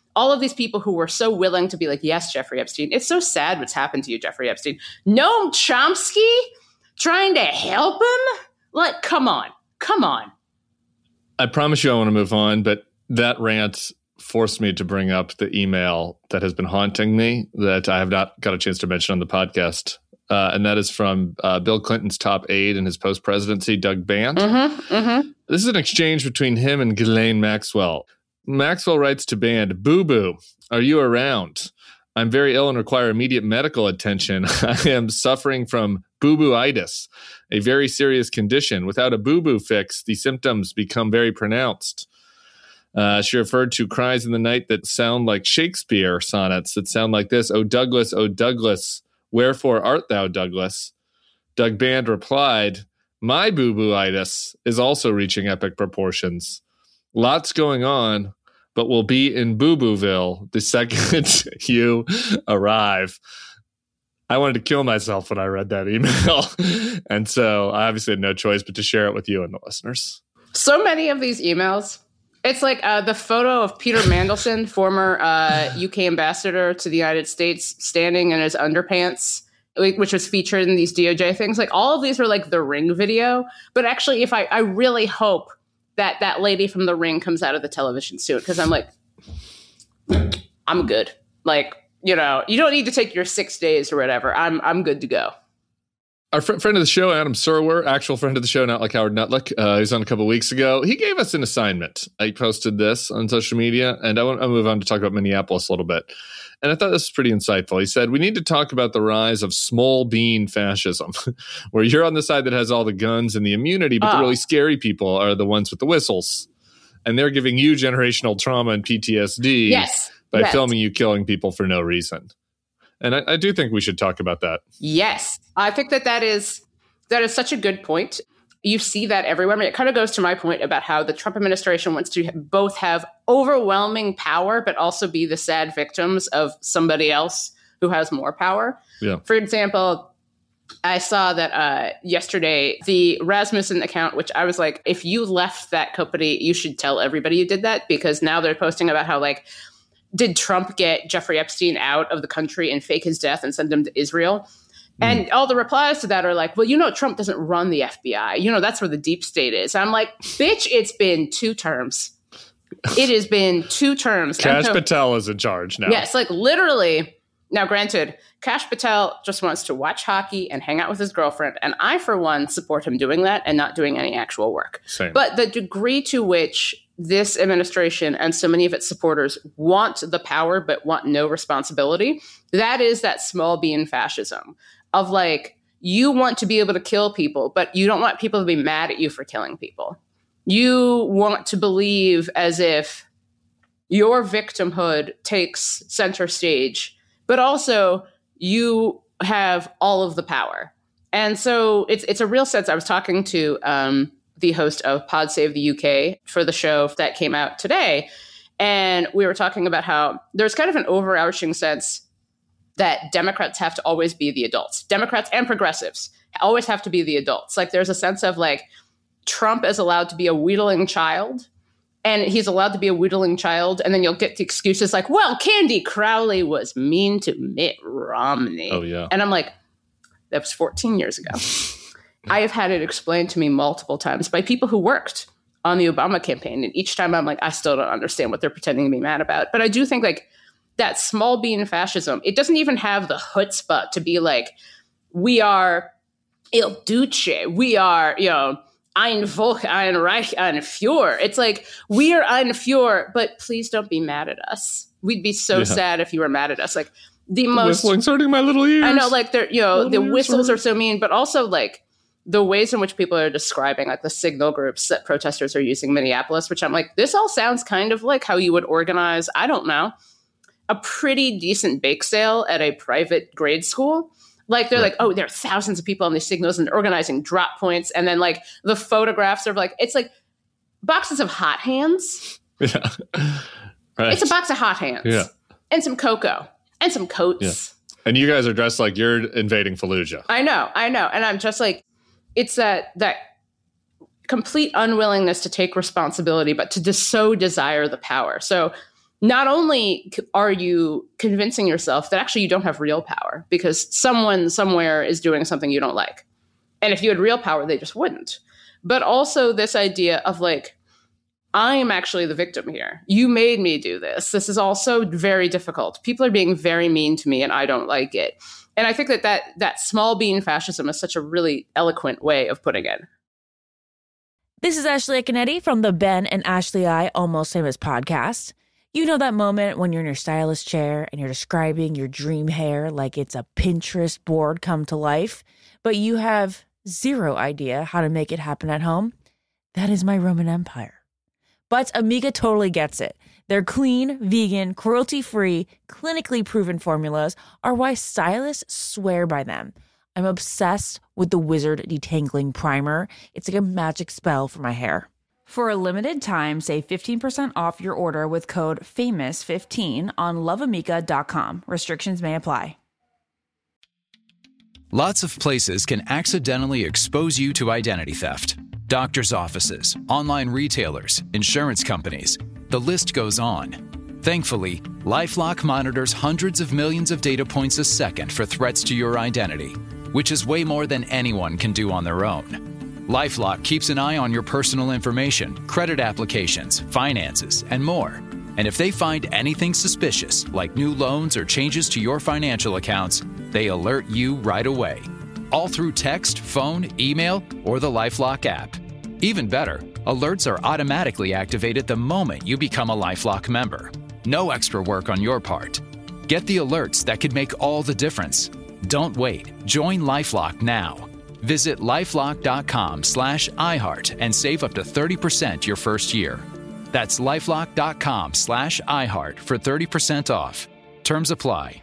all of these people who were so willing to be like, yes, Jeffrey Epstein, it's so sad what's happened to you, Jeffrey Epstein. Noam Chomsky trying to help him? Like, come on, come on. I promise you I want to move on, but that rant forced me to bring up the email that has been haunting me that I have not got a chance to mention on the podcast. Uh, and that is from uh, Bill Clinton's top aide in his post-presidency, Doug Band. Mm-hmm, mm-hmm. This is an exchange between him and Ghislaine Maxwell. Maxwell writes to Band, "Boo-boo, are you around? I'm very ill and require immediate medical attention. I am suffering from boo-boo-itis, a very serious condition. Without a boo-boo fix, the symptoms become very pronounced." Uh, she referred to cries in the night that sound like Shakespeare sonnets that sound like this. "O Douglas, O Douglas, wherefore art thou, Douglas?" Doug Band replied, "My boo-boo-itis is also reaching epic proportions. Lots going on, but we'll be in Boo-Booville the second you arrive." I wanted to kill myself when I read that email. And so I obviously had no choice but to share it with you and the listeners. So many of these emails. It's like uh, the photo of Peter Mandelson, former uh, U K ambassador to the United States, standing in his underpants, which was featured in these D O J things. Like, all of these were like the Ring video. But actually, if I, I really hope that that lady from the Ring comes out of the television soon, because I'm like, I'm good. Like, you know, you don't need to take your six days or whatever. I'm I'm good to go. Our fr- friend of the show, Adam Serwer, actual friend of the show, not like Howard Nutlick, uh, he was on a couple weeks ago. He gave us an assignment. He posted this on social media, and I want to move on to talk about Minneapolis a little bit. And I thought this was pretty insightful. He said, we need to talk about the rise of small bean fascism, where you're on the side that has all the guns and the immunity, but oh. the really scary people are the ones with the whistles. And they're giving you generational trauma and P T S D yes. by yes. filming you killing people for no reason. And I, I do think we should talk about that. Yes. I think that that is, that is such a good point. You see that everywhere. I mean, it kind of goes to my point about how the Trump administration wants to both have overwhelming power, but also be the sad victims of somebody else who has more power. Yeah. For example, I saw that uh, yesterday, the Rasmussen account, which I was like, if you left that company, you should tell everybody you did that, because now they're posting about how, like, did Trump get Jeffrey Epstein out of the country and fake his death and send him to Israel? And all the replies to that are like, well, you know, Trump doesn't run the F B I. You know, that's where the deep state is. I'm like, bitch, it's been two terms. It has been two terms. Kash so, Patel is in charge now. Yes, like literally. Now, granted, Kash Patel just wants to watch hockey and hang out with his girlfriend. And I, for one, support him doing that and not doing any actual work. Same. But the degree to which this administration and so many of its supporters want the power but want no responsibility, that is that small bean fascism. Of like, you want to be able to kill people, but you don't want people to be mad at you for killing people. You want to believe as if your victimhood takes center stage, but also you have all of the power. And so it's it's a real sense. I was talking to um, the host of Pod Save the U K for the show that came out today, and we were talking about how there's kind of an overarching sense that Democrats have to always be the adults. Democrats and progressives always have to be the adults. Like, there's a sense of like, Trump is allowed to be a wheedling child, and he's allowed to be a wheedling child. And then you'll get the excuses like, well, Candy Crowley was mean to Mitt Romney. Oh, yeah. And I'm like, that was fourteen years ago. I have had it explained to me multiple times by people who worked on the Obama campaign. And each time I'm like, I still don't understand what they're pretending to be mad about. But I do think like, that small bean fascism, it doesn't even have the chutzpah to be like, we are Il Duce, we are, you know, ein Volk, ein Reich, ein Führer. It's like, we are ein Führer, but please don't be mad at us. We'd be so yeah. sad if you were mad at us. Like, the, the most... Whistling's hurting my little ears. I know, like, they're, you know, little the whistles hurt. are so mean, but also, like, the ways in which people are describing, like, the signal groups that protesters are using in Minneapolis, which I'm like, this all sounds kind of like how you would organize, I don't know, a pretty decent bake sale at a private grade school. Like, they're right. like, oh, there are thousands of people on these signals and organizing drop points. And then, like, the photographs are like, it's like boxes of hot hands. Yeah. Right. It's a box of hot hands. Yeah. And some cocoa. And some coats. Yeah. And you guys are dressed like you're invading Fallujah. I know. I know. And I'm just like, it's that that complete unwillingness to take responsibility, but to just so desire the power. So not only are you convincing yourself that actually you don't have real power because someone somewhere is doing something you don't like. And if you had real power, they just wouldn't. But also this idea of like, I am actually the victim here. You made me do this. This is also very difficult. People are being very mean to me and I don't like it. And I think that that, that small bean fascism is such a really eloquent way of putting it. This is Ashley Canetti from the Ben and Ashley I Almost Famous podcast. You know that moment when you're in your stylist chair and you're describing your dream hair like it's a Pinterest board come to life, but you have zero idea how to make it happen at home? That is my Roman Empire. But Amiga totally gets it. Their clean, vegan, cruelty-free, clinically proven formulas are why stylists swear by them. I'm obsessed with the Wizard Detangling Primer. It's like a magic spell for my hair. For a limited time, save fifteen percent off your order with code famous fifteen on love amiga dot com. Restrictions may apply. Lots of places can accidentally expose you to identity theft. Doctors' offices, online retailers, insurance companies. The list goes on. Thankfully, LifeLock monitors hundreds of millions of data points a second for threats to your identity, which is way more than anyone can do on their own. LifeLock keeps an eye on your personal information, credit applications, finances, and more. And if they find anything suspicious, like new loans or changes to your financial accounts, they alert you right away. All through text, phone, email, or the LifeLock app. Even better, alerts are automatically activated the moment you become a LifeLock member. No extra work on your part. Get the alerts that could make all the difference. Don't wait. Join LifeLock now. Visit lifelock.com slash iHeart and save up to thirty percent your first year. That's lifelock.com slash iHeart for thirty percent off. Terms apply.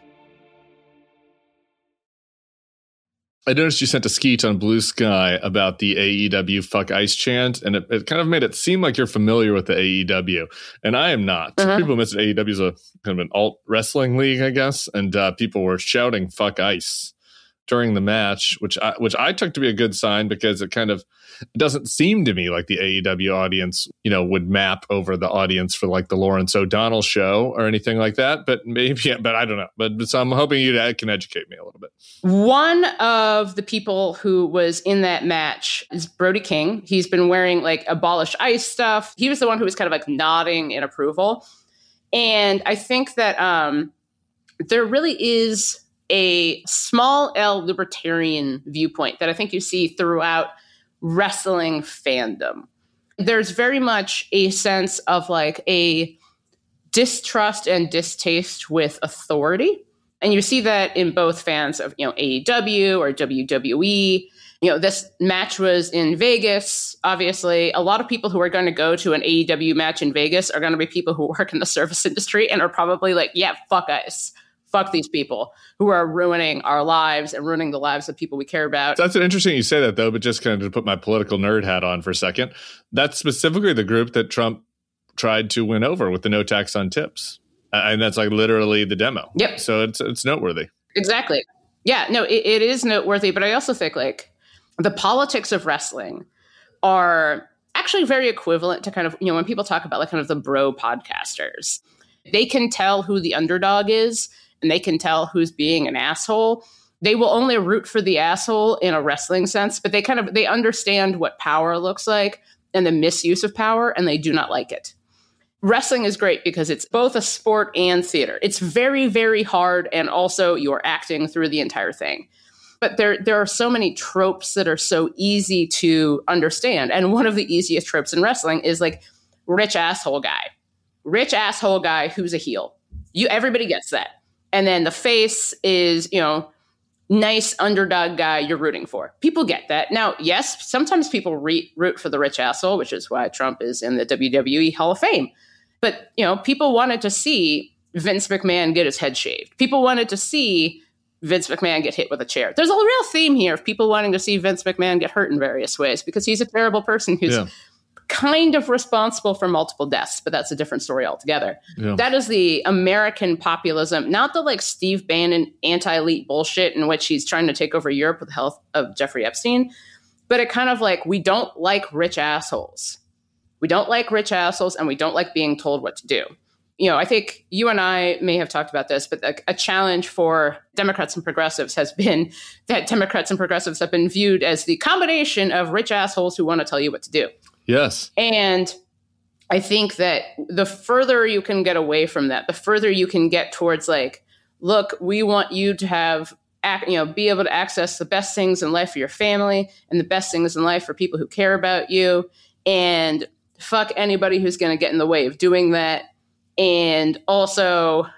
I noticed you sent a skeet on Blue Sky about the A E W fuck ice chant, and it, it kind of made it seem like you're familiar with the A E W, and I am not. Uh-huh. People miss A E W is a kind of an alt wrestling league, I guess, and uh, people were shouting fuck ice during the match, which I, which I took to be a good sign because it kind of it doesn't seem to me like the A E W audience, you know, would map over the audience for like the Lawrence O'Donnell show or anything like that. But maybe, but I don't know. But, but so I'm hoping you can educate me a little bit. One of the people who was in that match is Brody King. He's been wearing like Abolish ICE stuff. He was the one who was kind of like nodding in approval. And I think that um, there really is a small L libertarian viewpoint that I think you see throughout wrestling fandom. There's very much a sense of like a distrust and distaste with authority. And you see that in both fans of, you know, A E W or W W E. You know, this match was in Vegas. Obviously, a lot of people who are going to go to an A E W match in Vegas are going to be people who work in the service industry and are probably like, yeah, fuck us. Fuck these people who are ruining our lives and ruining the lives of people we care about. That's interesting you say that, though, but just kind of to put my political nerd hat on for a second, that's specifically the group that Trump tried to win over with the no tax on tips. Uh, and that's like literally the demo. Yep. So it's it's noteworthy. Exactly. Yeah, no, it, it is noteworthy. But I also think like the politics of wrestling are actually very equivalent to kind of, you know, when people talk about like kind of the bro podcasters, they can tell who the underdog is. And they can tell who's being an asshole. They will only root for the asshole in a wrestling sense, but they kind of, they understand what power looks like and the misuse of power, and they do not like it. Wrestling is great because it's both a sport and theater. It's very, very hard, and also you're acting through the entire thing. But there, there are so many tropes that are so easy to understand. And one of the easiest tropes in wrestling is like rich asshole guy. Rich asshole guy who's a heel. You, everybody gets that. And then the face is, you know, nice underdog guy you're rooting for. People get that. Now, yes, sometimes people re- root for the rich asshole, which is why Trump is in the W W E Hall of Fame. But, you know, people wanted to see Vince McMahon get his head shaved. People wanted to see Vince McMahon get hit with a chair. There's a real theme here of people wanting to see Vince McMahon get hurt in various ways because he's a terrible person who's yeah. kind of responsible for multiple deaths, but that's a different story altogether. Yeah. That is the American populism, not the like Steve Bannon anti-elite bullshit in which he's trying to take over Europe with the help of Jeffrey Epstein, but it kind of like, we don't like rich assholes. We don't like rich assholes and we don't like being told what to do. you know, I think you and I may have talked about this, but a, a challenge for Democrats and progressives has been that Democrats and progressives have been viewed as the combination of rich assholes who want to tell you what to do. Yes. And I think that the further you can get away from that, the further you can get towards like, look, we want you to have, you know, be able to access the best things in life for your family and the best things in life for people who care about you. And fuck anybody who's going to get in the way of doing that. And also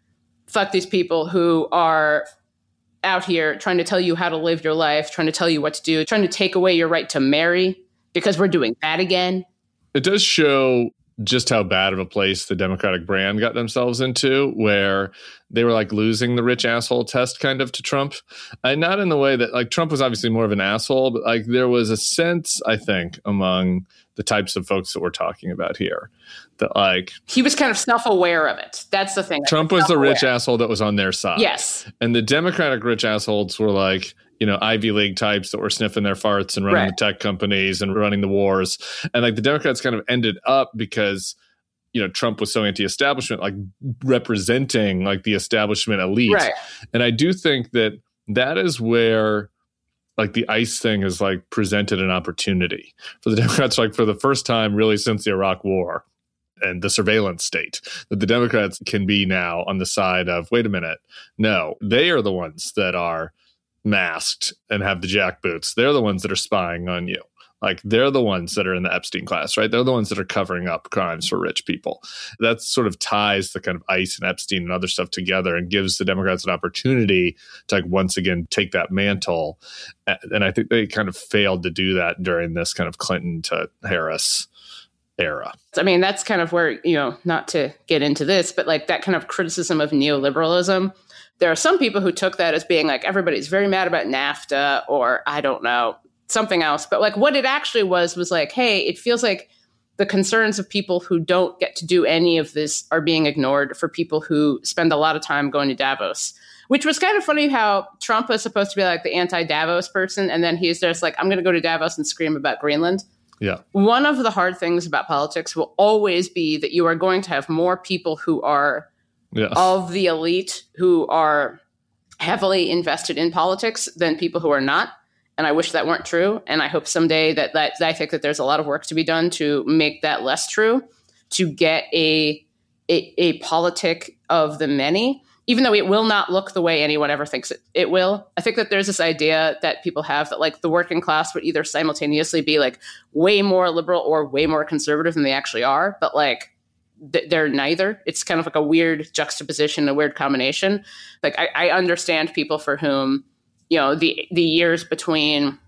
fuck these people who are out here trying to tell you how to live your life, trying to tell you what to do, trying to take away your right to marry because we're doing that again. It does show just how bad of a place the Democratic brand got themselves into, where they were like losing the rich asshole test kind of to Trump. And not in the way that like Trump was obviously more of an asshole, but like there was a sense, I think, among the types of folks that we're talking about here that like he was kind of self-aware of it. That's the thing. Trump was the rich asshole that was on their side. Yes. And the Democratic rich assholes were like, you know, Ivy League types that were sniffing their farts and running Right. the tech companies and running the wars. And like the Democrats kind of ended up because, you know, Trump was so anti-establishment, like representing like the establishment elite. Right. And I do think that that is where like the ICE thing has like presented an opportunity for the Democrats, like for the first time really since the Iraq War and the surveillance state, that the Democrats can be now on the side of, wait a minute, no, they are the ones that are masked and have the jackboots. They're the ones that are spying on you. Like they're the ones that are in the Epstein class, right? They're the ones that are covering up crimes for rich people. That sort of ties the kind of ICE and Epstein and other stuff together and gives the Democrats an opportunity to like once again take that mantle. And I think they kind of failed to do that during this kind of Clinton to Harris era. I mean, that's kind of where, you know, not to get into this, but like that kind of criticism of neoliberalism. There are some people who took that as being like, everybody's very mad about NAFTA or I don't know, something else. But like what it actually was, was like, hey, it feels like the concerns of people who don't get to do any of this are being ignored for people who spend a lot of time going to Davos, which was kind of funny how Trump was supposed to be like the anti-Davos person. And then he's just like, I'm going to go to Davos and scream about Greenland. Yeah. One of the hard things about politics will always be that you are going to have more people who are yeah. of the elite who are heavily invested in politics than people who are not. And I wish that weren't true. And I hope someday that, that I think that there's a lot of work to be done to make that less true, to get a, a, a politic of the many, even though it will not look the way anyone ever thinks it, it will. I think that there's this idea that people have that like the working class would either simultaneously be like way more liberal or way more conservative than they actually are. But like th- they're neither. It's kind of like a weird juxtaposition, a weird combination. Like I, I understand people for whom, you know, the the years between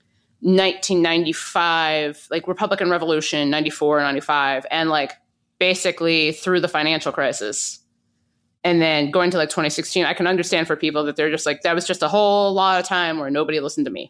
nineteen ninety-five, like Republican Revolution, ninety-four, ninety-five, and like basically through the financial crisis, and then going to like twenty sixteen, I can understand for people that they're just like, that was just a whole lot of time where nobody listened to me.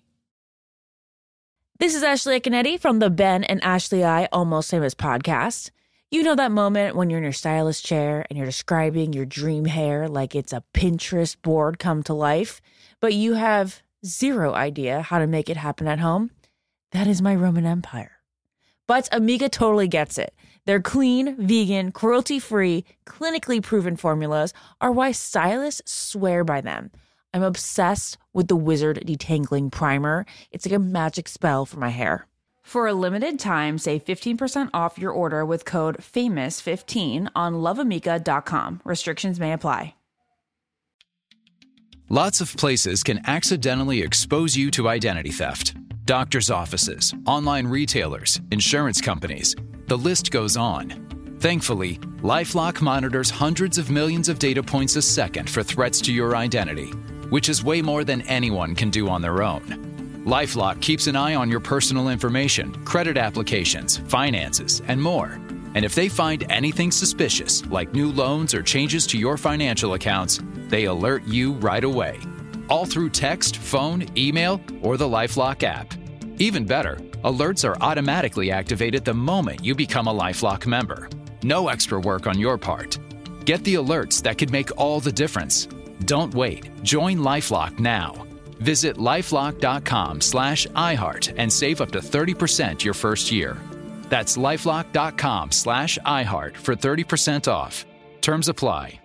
This is Ashley Canetti from the Ben and Ashley I Almost Famous podcast. You know that moment when you're in your stylist chair and you're describing your dream hair like it's a Pinterest board come to life, but you have zero idea how to make it happen at home? That is my Roman Empire. But Amiga totally gets it. Their clean, vegan, cruelty-free, clinically proven formulas are why stylists swear by them. I'm obsessed with the Wizard Detangling Primer. It's like a magic spell for my hair. For a limited time, save fifteen percent off your order with code famous fifteen on love amiga dot com. Restrictions may apply. Lots of places can accidentally expose you to identity theft. Doctors' offices, online retailers, insurance companies. The list goes on. Thankfully, LifeLock monitors hundreds of millions of data points a second for threats to your identity, which is way more than anyone can do on their own. LifeLock keeps an eye on your personal information, credit applications, finances, and more. And if they find anything suspicious, like new loans or changes to your financial accounts, they alert you right away. All through text, phone, email, or the LifeLock app. Even better, alerts are automatically activated the moment you become a LifeLock member. No extra work on your part. Get the alerts that could make all the difference. Don't wait. Join LifeLock now. Visit lifelock.com slash iHeart and save up to thirty percent your first year. That's lifelock.com slash iHeart for thirty percent off. Terms apply.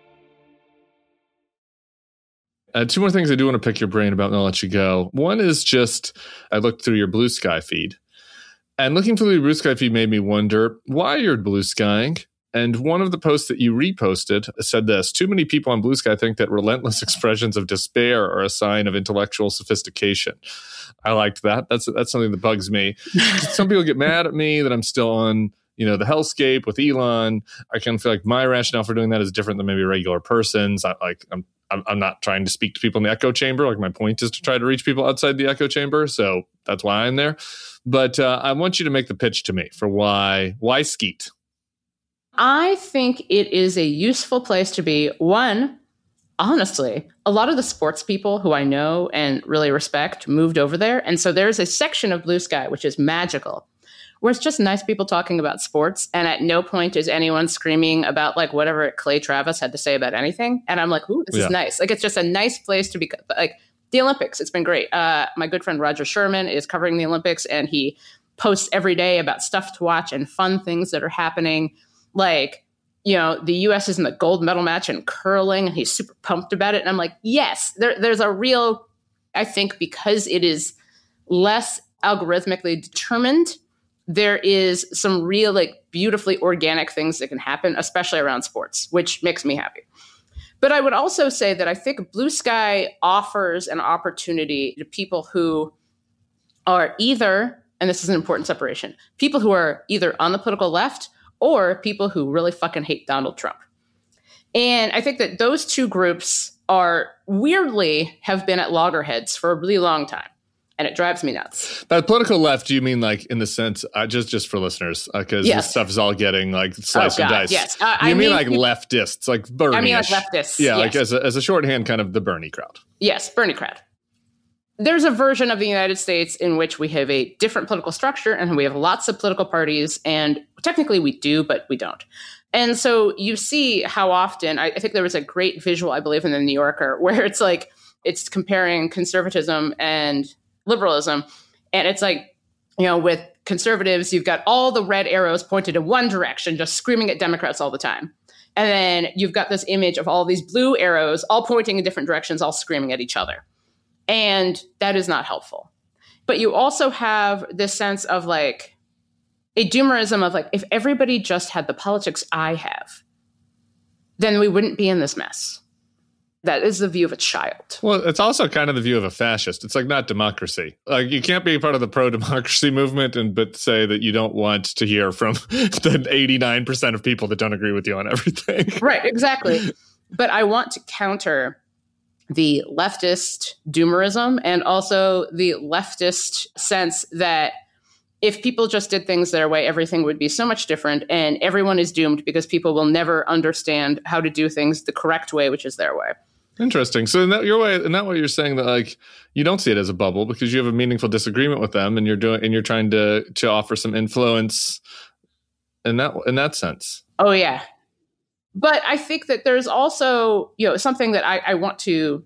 Uh, two more things I do want to pick your brain about, and I'll let you go. One is just, I looked through your Blue Sky feed, and looking through your Blue Sky feed made me wonder why you're blue skying. And one of the posts that you reposted said this: too many people on Blue Sky think that relentless expressions of despair are a sign of intellectual sophistication. I liked that. That's that's something that bugs me. Some people get mad at me that I'm still on, you know, the hellscape with Elon. I kind of feel like my rationale for doing that is different than maybe a regular person's. I, like I'm, I'm, I'm not trying to speak to people in the echo chamber. Like my point is to try to reach people outside the echo chamber. So that's why I'm there. But uh, I want you to make the pitch to me for why why Skeet. I think it is a useful place to be. One, honestly, a lot of the sports people who I know and really respect moved over there. And so there's a section of Blue Sky, which is magical, where it's just nice people talking about sports. And at no point is anyone screaming about like whatever Clay Travis had to say about anything. And I'm like, ooh, this yeah. is nice. Like, it's just a nice place to be. Like the Olympics, it's been great. Uh, my good friend Roger Sherman is covering the Olympics, and he posts every day about stuff to watch and fun things that are happening. Like, you know, the U S is in the gold medal match in curling, and he's super pumped about it. And I'm like, yes, there, there's a real, I think because it is less algorithmically determined, there is some real, like, beautifully organic things that can happen, especially around sports, which makes me happy. But I would also say that I think Blue Sky offers an opportunity to people who are either, and this is an important separation, people who are either on the political left or people who really fucking hate Donald Trump. And I think that those two groups are weirdly have been at loggerheads for a really long time. And it drives me nuts. By political left, do you mean like in the sense, uh, just just for listeners, because uh, yes. this stuff is all getting like sliced oh, and diced. Yes. Uh, you I mean, mean like leftists, like Bernie? I mean like leftists. Yeah, yes. like as a, as a shorthand, kind of the Bernie crowd. Yes, Bernie crowd. There's a version of the United States in which we have a different political structure and we have lots of political parties, and technically we do, but we don't. And so you see how often, I, I think there was a great visual, I believe, in the New Yorker, where it's like, it's comparing conservatism and liberalism. And it's like, you know, with conservatives, you've got all the red arrows pointed in one direction, just screaming at Democrats all the time. And then you've got this image of all these blue arrows, all pointing in different directions, all screaming at each other. And that is not helpful. But you also have this sense of like a doomerism of like, if everybody just had the politics I have, then we wouldn't be in this mess. That is the view of a child. Well, it's also kind of the view of a fascist. It's like not democracy. Like you can't be part of the pro-democracy movement and but say that you don't want to hear from the eighty-nine percent of people that don't agree with you on everything. Right, exactly. But I want to counter the leftist doomerism and also the leftist sense that if people just did things their way, everything would be so much different, and everyone is doomed because people will never understand how to do things the correct way, which is their way. Interesting. So in that your way, in that way, you're saying that like you don't see it as a bubble because you have a meaningful disagreement with them, and you're doing and you're trying to to offer some influence in that in that sense. Oh yeah, but I think that there's also, you know, something that I, I want to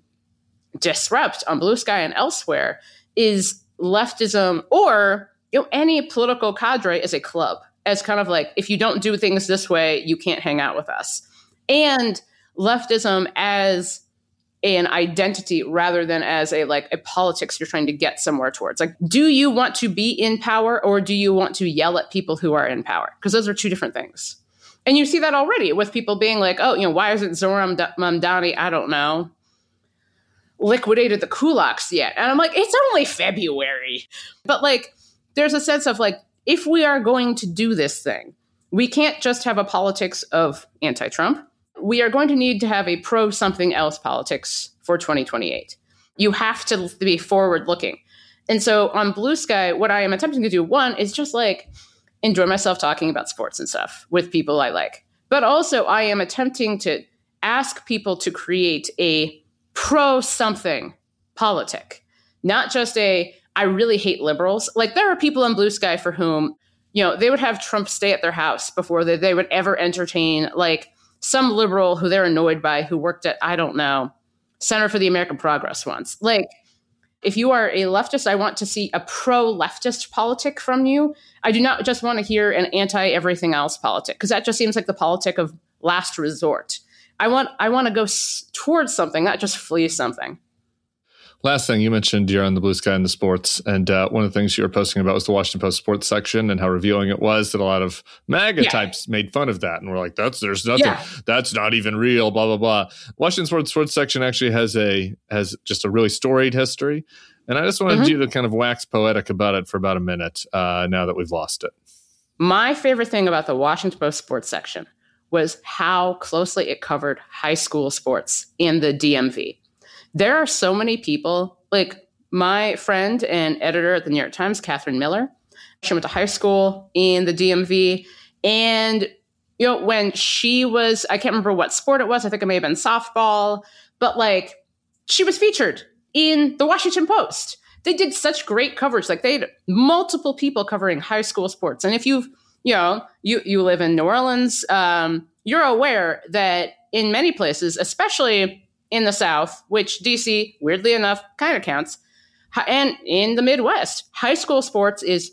disrupt on Blue Sky and elsewhere is leftism, or you know, any political cadre is a club, as kind of like, if you don't do things this way, you can't hang out with us. And leftism as an identity rather than as a like a politics you're trying to get somewhere towards. Like, do you want to be in power or do you want to yell at people who are in power? Because those are two different things. And you see that already with people being like, oh, you know, why isn't Zoran Mamdani, I don't know, liquidated the kulaks yet? And I'm like, it's only February. But like, there's a sense of like, if we are going to do this thing, we can't just have a politics of anti-Trump. We are going to need to have a pro-something else politics for twenty twenty-eight. You have to be forward-looking. And so on Blue Sky, what I am attempting to do, one, is just like enjoy myself talking about sports and stuff with people I like. But also I am attempting to ask people to create a pro-something politic, not just a I really hate liberals. Like there are people on Blue Sky for whom, you know, they would have Trump stay at their house before they, they would ever entertain like some liberal who they're annoyed by who worked at, I don't know, Center for the American Progress once. Like if you are a leftist, I want to see a pro-leftist politic from you. I do not just want to hear an anti-everything else politic, because that just seems like the politic of last resort. I want I want to go s- towards something, not just flee something. Last thing, you mentioned you're on the Blue Sky in the sports, and uh, one of the things you were posting about was the Washington Post sports section and how revealing it was that a lot of MAGA yeah. types made fun of that, and we're like, "That's there's nothing, yeah. that's not even real." Blah blah blah. Washington sports sports section actually has a has just a really storied history, and I just wanted mm-hmm. you to kind of wax poetic about it for about a minute. Uh, now that we've lost it, my favorite thing about the Washington Post sports section was how closely it covered high school sports in the D M V. There are so many people, like my friend and editor at the New York Times, Catherine Miller. She went to high school in the D M V. And, you know, when she was, I can't remember what sport it was. I think it may have been softball. But, like, she was featured in the Washington Post. They did such great coverage. Like, they had multiple people covering high school sports. And if you've, you know, you, you live in New Orleans, um, you're aware that in many places, especially in the South, which D C, weirdly enough, kind of counts, and in the Midwest, high school sports is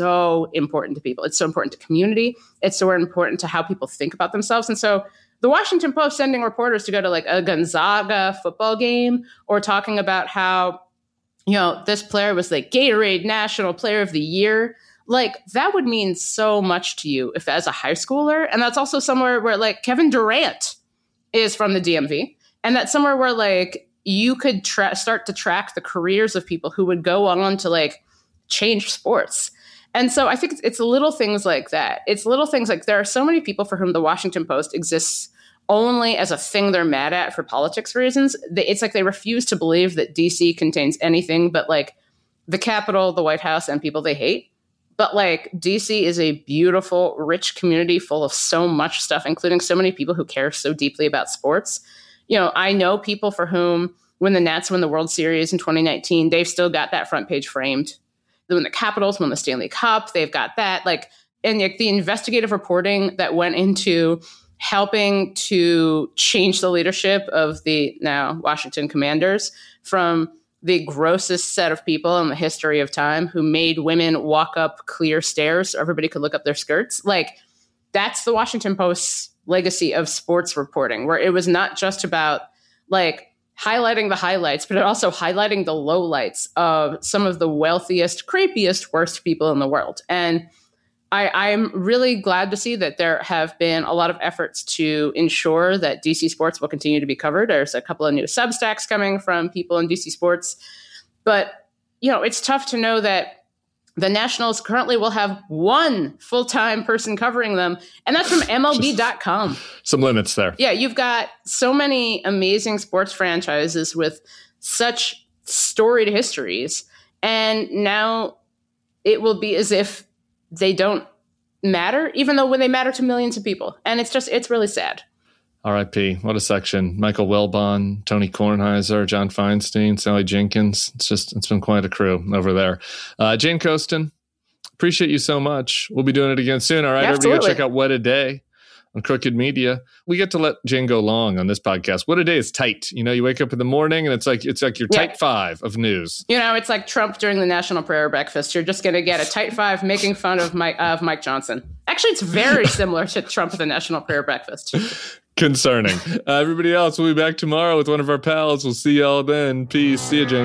so important to people. It's so important to community. It's so important to how people think about themselves. And so the Washington Post sending reporters to go to like a Gonzaga football game or talking about how, you know, this player was like Gatorade National Player of the Year, like that would mean so much to you if as a high schooler. And that's also somewhere where like Kevin Durant is from the D M V. And that's somewhere where, like, you could tra- start to track the careers of people who would go on to, like, change sports. And so I think it's, it's little things like that. It's little things like there are so many people for whom the Washington Post exists only as a thing they're mad at for politics reasons. It's like they refuse to believe that D C contains anything but, like, the Capitol, the White House, and people they hate. But, like, D C is a beautiful, rich community full of so much stuff, including so many people who care so deeply about sports. You know, I know people for whom when the Nats won the World Series in twenty nineteen, they've still got that front page framed. When the Capitals won the Stanley Cup, they've got that. Like, and like, the investigative reporting that went into helping to change the leadership of the now Washington Commanders from the grossest set of people in the history of time who made women walk up clear stairs so everybody could look up their skirts. Like, that's the Washington Post's legacy of sports reporting, where it was not just about like highlighting the highlights, but also highlighting the lowlights of some of the wealthiest, creepiest, worst people in the world. And I, I'm really glad to see that there have been a lot of efforts to ensure that D C sports will continue to be covered. There's a couple of new Substacks coming from people in D C sports. But, you know, it's tough to know that the Nationals currently will have one full-time person covering them, and that's from M L B dot com. Some limits there. Yeah, you've got so many amazing sports franchises with such storied histories, and now it will be as if they don't matter, even though when they matter to millions of people. And it's just, it's really sad. R I P. What a section. Michael Wilbon, Tony Kornheiser, John Feinstein, Sally Jenkins. It's just, it's been quite a crew over there. Uh, Jane Coaston, appreciate you so much. We'll be doing it again soon. All right, Absolutely. Everybody go check out What a Day on Crooked Media. We get to let Jane go long on this podcast. What a Day is tight. You know, you wake up in the morning and it's like, it's like your yeah. tight five of news. You know, it's like Trump during the National Prayer Breakfast. You're just going to get a tight five making fun of Mike, of Mike Johnson. Actually, it's very similar to Trump at the National Prayer Breakfast. Concerning. Uh, everybody else, we'll be back tomorrow with one of our pals. We'll see y'all then. Peace. See you, Jane.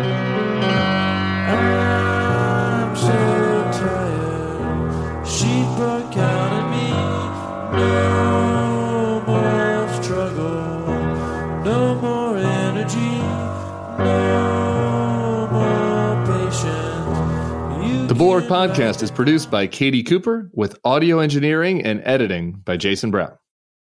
I'm so tired. She broke out of me. No more struggle. No more energy. No more patience. You the Bulwark Podcast is produced by Katie Cooper with audio engineering and editing by Jason Brown.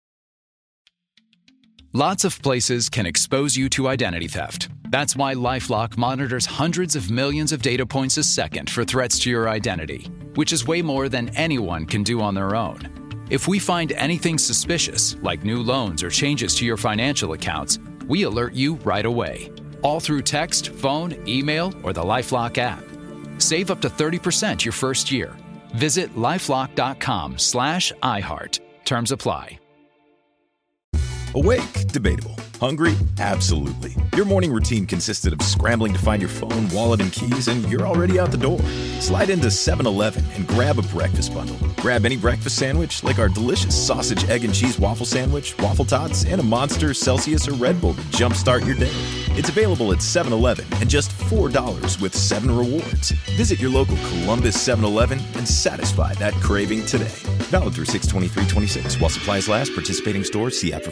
Lots of places can expose you to identity theft. That's why LifeLock monitors hundreds of millions of data points a second for threats to your identity, which is way more than anyone can do on their own. If we find anything suspicious, like new loans or changes to your financial accounts, we alert you right away, all through text, phone, email, or the LifeLock app. Save up to thirty percent your first year. Visit LifeLock.com slash iHeart. Terms apply. Awake? Debatable. Hungry? Absolutely. Your morning routine consisted of scrambling to find your phone, wallet, and keys, and you're already out the door. Slide into seven eleven and grab a breakfast bundle. Grab any breakfast sandwich, like our delicious sausage, egg, and cheese waffle sandwich, waffle tots, and a Monster, Celsius, or Red Bull to jumpstart your day. It's available at seven eleven and just four dollars with seven rewards. Visit your local Columbus seven eleven and satisfy that craving today. Valid through six twenty-three twenty-six while supplies last. Participating stores, see app for